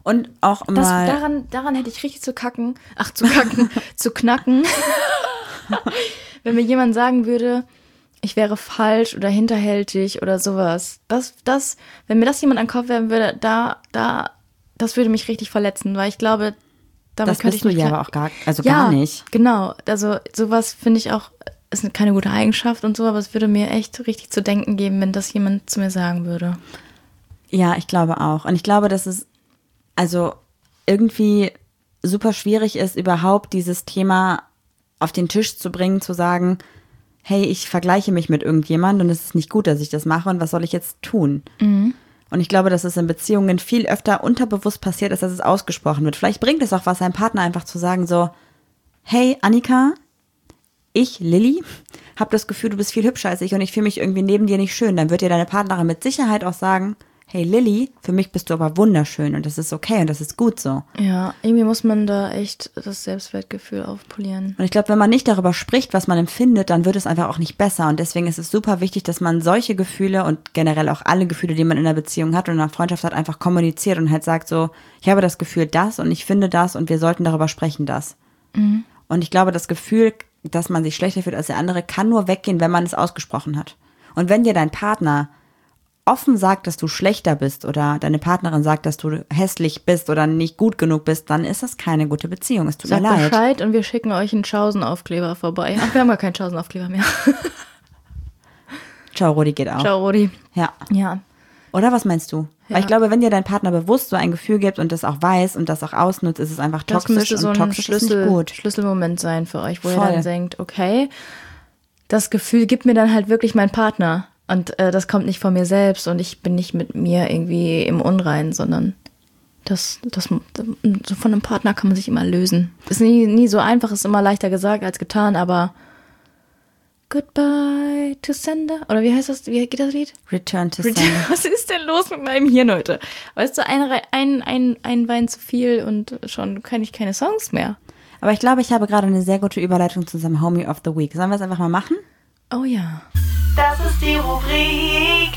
[SPEAKER 2] Und auch
[SPEAKER 1] Das,
[SPEAKER 2] mal...
[SPEAKER 1] daran, daran hätte ich richtig zu kacken, ach zu kacken, zu knacken, wenn mir jemand sagen würde, ich wäre falsch oder hinterhältig oder sowas. Das, das, wenn mir das jemand an den Kopf werfen würde, da, da, das würde mich richtig verletzen, weil ich glaube, damit
[SPEAKER 2] das
[SPEAKER 1] könnte
[SPEAKER 2] bist
[SPEAKER 1] ich
[SPEAKER 2] du
[SPEAKER 1] mich
[SPEAKER 2] ja
[SPEAKER 1] klar-
[SPEAKER 2] aber auch gar, also
[SPEAKER 1] ja,
[SPEAKER 2] gar nicht.
[SPEAKER 1] Genau, also sowas finde ich auch, ist keine gute Eigenschaft und so, aber es würde mir echt richtig zu denken geben, wenn das jemand zu mir sagen würde.
[SPEAKER 2] Ja, ich glaube auch. Und ich glaube, dass es also irgendwie super schwierig ist, überhaupt dieses Thema auf den Tisch zu bringen, zu sagen, hey, ich vergleiche mich mit irgendjemand und es ist nicht gut, dass ich das mache und was soll ich jetzt tun?
[SPEAKER 1] Mhm.
[SPEAKER 2] Und ich glaube, dass es in Beziehungen viel öfter unterbewusst passiert ist, dass es ausgesprochen wird. Vielleicht bringt es auch was, seinem Partner einfach zu sagen so, hey Annika, ich, Lilly, habe das Gefühl, du bist viel hübscher als ich und ich fühle mich irgendwie neben dir nicht schön. Dann wird dir deine Partnerin mit Sicherheit auch sagen, hey Lilly, für mich bist du aber wunderschön und das ist okay und das ist gut so.
[SPEAKER 1] Ja, irgendwie muss man da echt das Selbstwertgefühl aufpolieren.
[SPEAKER 2] Und ich glaube, wenn man nicht darüber spricht, was man empfindet, dann wird es einfach auch nicht besser. Und deswegen ist es super wichtig, dass man solche Gefühle und generell auch alle Gefühle, die man in einer Beziehung hat und in einer Freundschaft hat, einfach kommuniziert und halt sagt so, ich habe das Gefühl das und ich finde das und wir sollten darüber sprechen das. Mhm. Und ich glaube, das Gefühl, dass man sich schlechter fühlt als der andere, kann nur weggehen, wenn man es ausgesprochen hat. Und wenn dir dein Partner offen sagt, dass du schlechter bist oder deine Partnerin sagt, dass du hässlich bist oder nicht gut genug bist, dann ist das keine gute Beziehung. Es tut
[SPEAKER 1] Sagt
[SPEAKER 2] mir leid.
[SPEAKER 1] Bescheid und wir schicken euch einen Schausenaufkleber vorbei. Ach, wir haben gar keinen Schausenaufkleber mehr.
[SPEAKER 2] Ciao, Rudi geht auch.
[SPEAKER 1] Ciao, Rudi.
[SPEAKER 2] Ja.
[SPEAKER 1] Ja.
[SPEAKER 2] Oder was meinst du?
[SPEAKER 1] Ja.
[SPEAKER 2] Weil ich glaube, wenn dir dein Partner bewusst so ein Gefühl gibt und das auch weiß und das auch ausnutzt, ist es einfach
[SPEAKER 1] Das
[SPEAKER 2] toxisch
[SPEAKER 1] müsste so
[SPEAKER 2] und
[SPEAKER 1] ein
[SPEAKER 2] toxisch ist
[SPEAKER 1] Schlüssel,
[SPEAKER 2] nicht gut.
[SPEAKER 1] Schlüsselmoment sein für euch, wo
[SPEAKER 2] Voll.
[SPEAKER 1] ihr dann denkt, okay, das Gefühl gibt mir dann halt wirklich mein Partner. Und äh, das kommt nicht von mir selbst und ich bin nicht mit mir irgendwie im Unreinen, sondern das, das, so von einem Partner kann man sich immer lösen. Ist nie, nie so einfach, ist immer leichter gesagt als getan, aber Goodbye to Sender. Oder wie heißt das? Wie geht das Lied?
[SPEAKER 2] Return to
[SPEAKER 1] Return.
[SPEAKER 2] sender.
[SPEAKER 1] Was ist denn los mit meinem Hirn heute? Weißt du, ein, Re- ein, ein, ein Wein zu viel und schon kann ich keine Songs mehr.
[SPEAKER 2] Aber ich glaube, ich habe gerade eine sehr gute Überleitung zu unserem Homie of the Week. Sollen wir es einfach mal machen?
[SPEAKER 1] Oh ja.
[SPEAKER 3] Das ist die Rubrik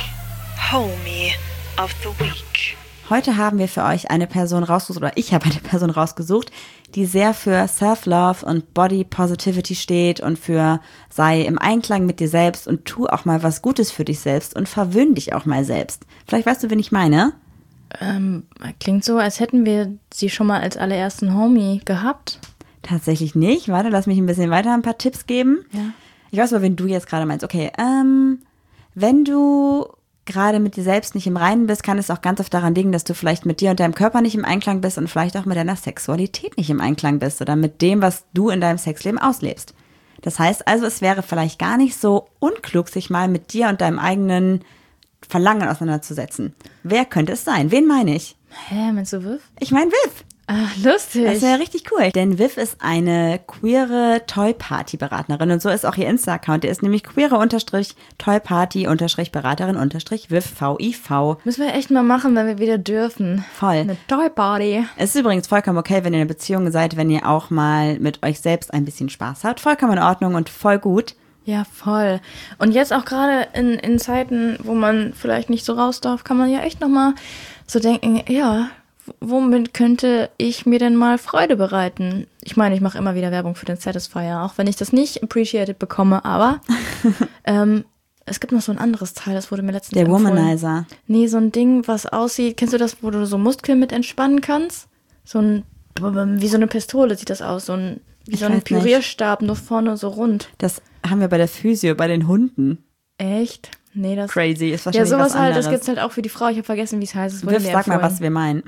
[SPEAKER 3] Homie of the Week.
[SPEAKER 2] Heute haben wir für euch eine Person rausgesucht, oder ich habe eine Person rausgesucht, die sehr für Self-Love und Body Positivity steht und für sei im Einklang mit dir selbst und tu auch mal was Gutes für dich selbst und verwöhn dich auch mal selbst. Vielleicht weißt du, wen ich meine?
[SPEAKER 1] Ähm, klingt so, als hätten wir sie schon mal als allerersten Homie gehabt.
[SPEAKER 2] Tatsächlich nicht. Warte, lass mich ein bisschen weiter ein paar Tipps geben.
[SPEAKER 1] Ja.
[SPEAKER 2] Ich weiß aber, wen du jetzt gerade meinst. Okay, ähm, wenn du gerade mit dir selbst nicht im Reinen bist, kann es auch ganz oft daran liegen, dass du vielleicht mit dir und deinem Körper nicht im Einklang bist und vielleicht auch mit deiner Sexualität nicht im Einklang bist oder mit dem, was du in deinem Sexleben auslebst. Das heißt also, es wäre vielleicht gar nicht so unklug, sich mal mit dir und deinem eigenen Verlangen auseinanderzusetzen. Wer könnte es sein? Wen meine ich?
[SPEAKER 1] Hä, meinst du Viv?
[SPEAKER 2] Ich meine Viv.
[SPEAKER 1] Ach, lustig.
[SPEAKER 2] Das wäre richtig cool, denn Viv ist eine queere Toy-Party-Beraterin und so ist auch ihr Insta-Account. Der ist nämlich queere unterstrich Toy-Party unterstrich Beraterin unterstrich Viv V I V.
[SPEAKER 1] Müssen wir echt mal machen, wenn wir wieder dürfen.
[SPEAKER 2] Voll.
[SPEAKER 1] Eine Toy-Party.
[SPEAKER 2] Es ist übrigens vollkommen okay, wenn ihr in einer Beziehung seid, wenn ihr auch mal mit euch selbst ein bisschen Spaß habt. Vollkommen in Ordnung und voll gut.
[SPEAKER 1] Ja, voll. Und jetzt auch gerade in, in Zeiten, wo man vielleicht nicht so raus darf, kann man ja echt nochmal so denken, ja, womit könnte ich mir denn mal Freude bereiten? Ich meine, ich mache immer wieder Werbung für den Satisfier, auch wenn ich das nicht appreciated bekomme, aber ähm, es gibt noch so ein anderes Teil, das wurde mir letztens
[SPEAKER 2] Der
[SPEAKER 1] empfohlen.
[SPEAKER 2] Womanizer.
[SPEAKER 1] Nee, so ein Ding, was aussieht, kennst du das, wo du so Muskeln mit entspannen kannst? So ein, wie so eine Pistole sieht das aus, so ein, wie
[SPEAKER 2] Ich
[SPEAKER 1] so ein
[SPEAKER 2] weiß nicht.
[SPEAKER 1] Pürierstab, nur vorne so rund.
[SPEAKER 2] Das haben wir bei der Physio, bei den Hunden.
[SPEAKER 1] Echt? Nee, das...
[SPEAKER 2] Crazy, ist
[SPEAKER 1] Ja,
[SPEAKER 2] wahrscheinlich
[SPEAKER 1] sowas
[SPEAKER 2] was
[SPEAKER 1] halt,
[SPEAKER 2] anderes.
[SPEAKER 1] das gibt's halt auch für die Frau. Ich habe vergessen, wie es heißt. Es wurde
[SPEAKER 2] Viv,
[SPEAKER 1] mir
[SPEAKER 2] sag mal,
[SPEAKER 1] empfohlen.
[SPEAKER 2] was wir meinen.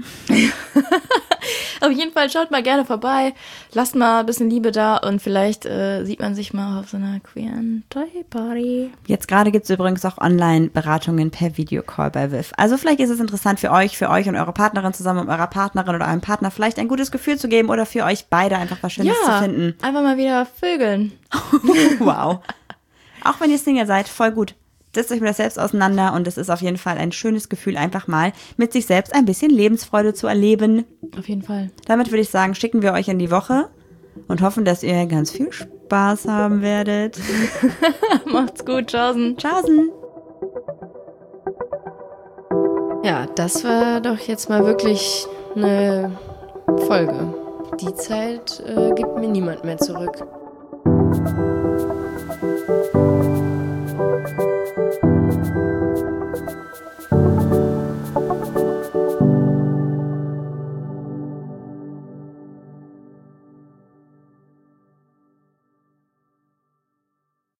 [SPEAKER 1] Auf jeden Fall schaut mal gerne vorbei. Lasst mal ein bisschen Liebe da und vielleicht äh, sieht man sich mal auf so einer queeren Toy-Party.
[SPEAKER 2] Jetzt gerade gibt es übrigens auch Online-Beratungen per Videocall bei Viv. Also vielleicht ist es interessant für euch, für euch und eure Partnerin zusammen mit eurer Partnerin oder eurem Partner vielleicht ein gutes Gefühl zu geben oder für euch beide einfach was Schönes
[SPEAKER 1] Ja,
[SPEAKER 2] zu finden.
[SPEAKER 1] einfach mal wieder vögeln.
[SPEAKER 2] Wow. Auch wenn ihr Single seid, voll gut. Setzt euch mit das selbst auseinander und es ist auf jeden Fall ein schönes Gefühl, einfach mal mit sich selbst ein bisschen Lebensfreude zu erleben.
[SPEAKER 1] Auf jeden Fall.
[SPEAKER 2] Damit würde ich sagen, schicken wir euch in die Woche und hoffen, dass ihr ganz viel Spaß haben werdet.
[SPEAKER 1] Macht's gut, tschaußen.
[SPEAKER 2] Tschaußen.
[SPEAKER 1] Ja, das war doch jetzt mal wirklich
[SPEAKER 4] eine Folge. Die Zeit äh, gibt mir niemand mehr zurück.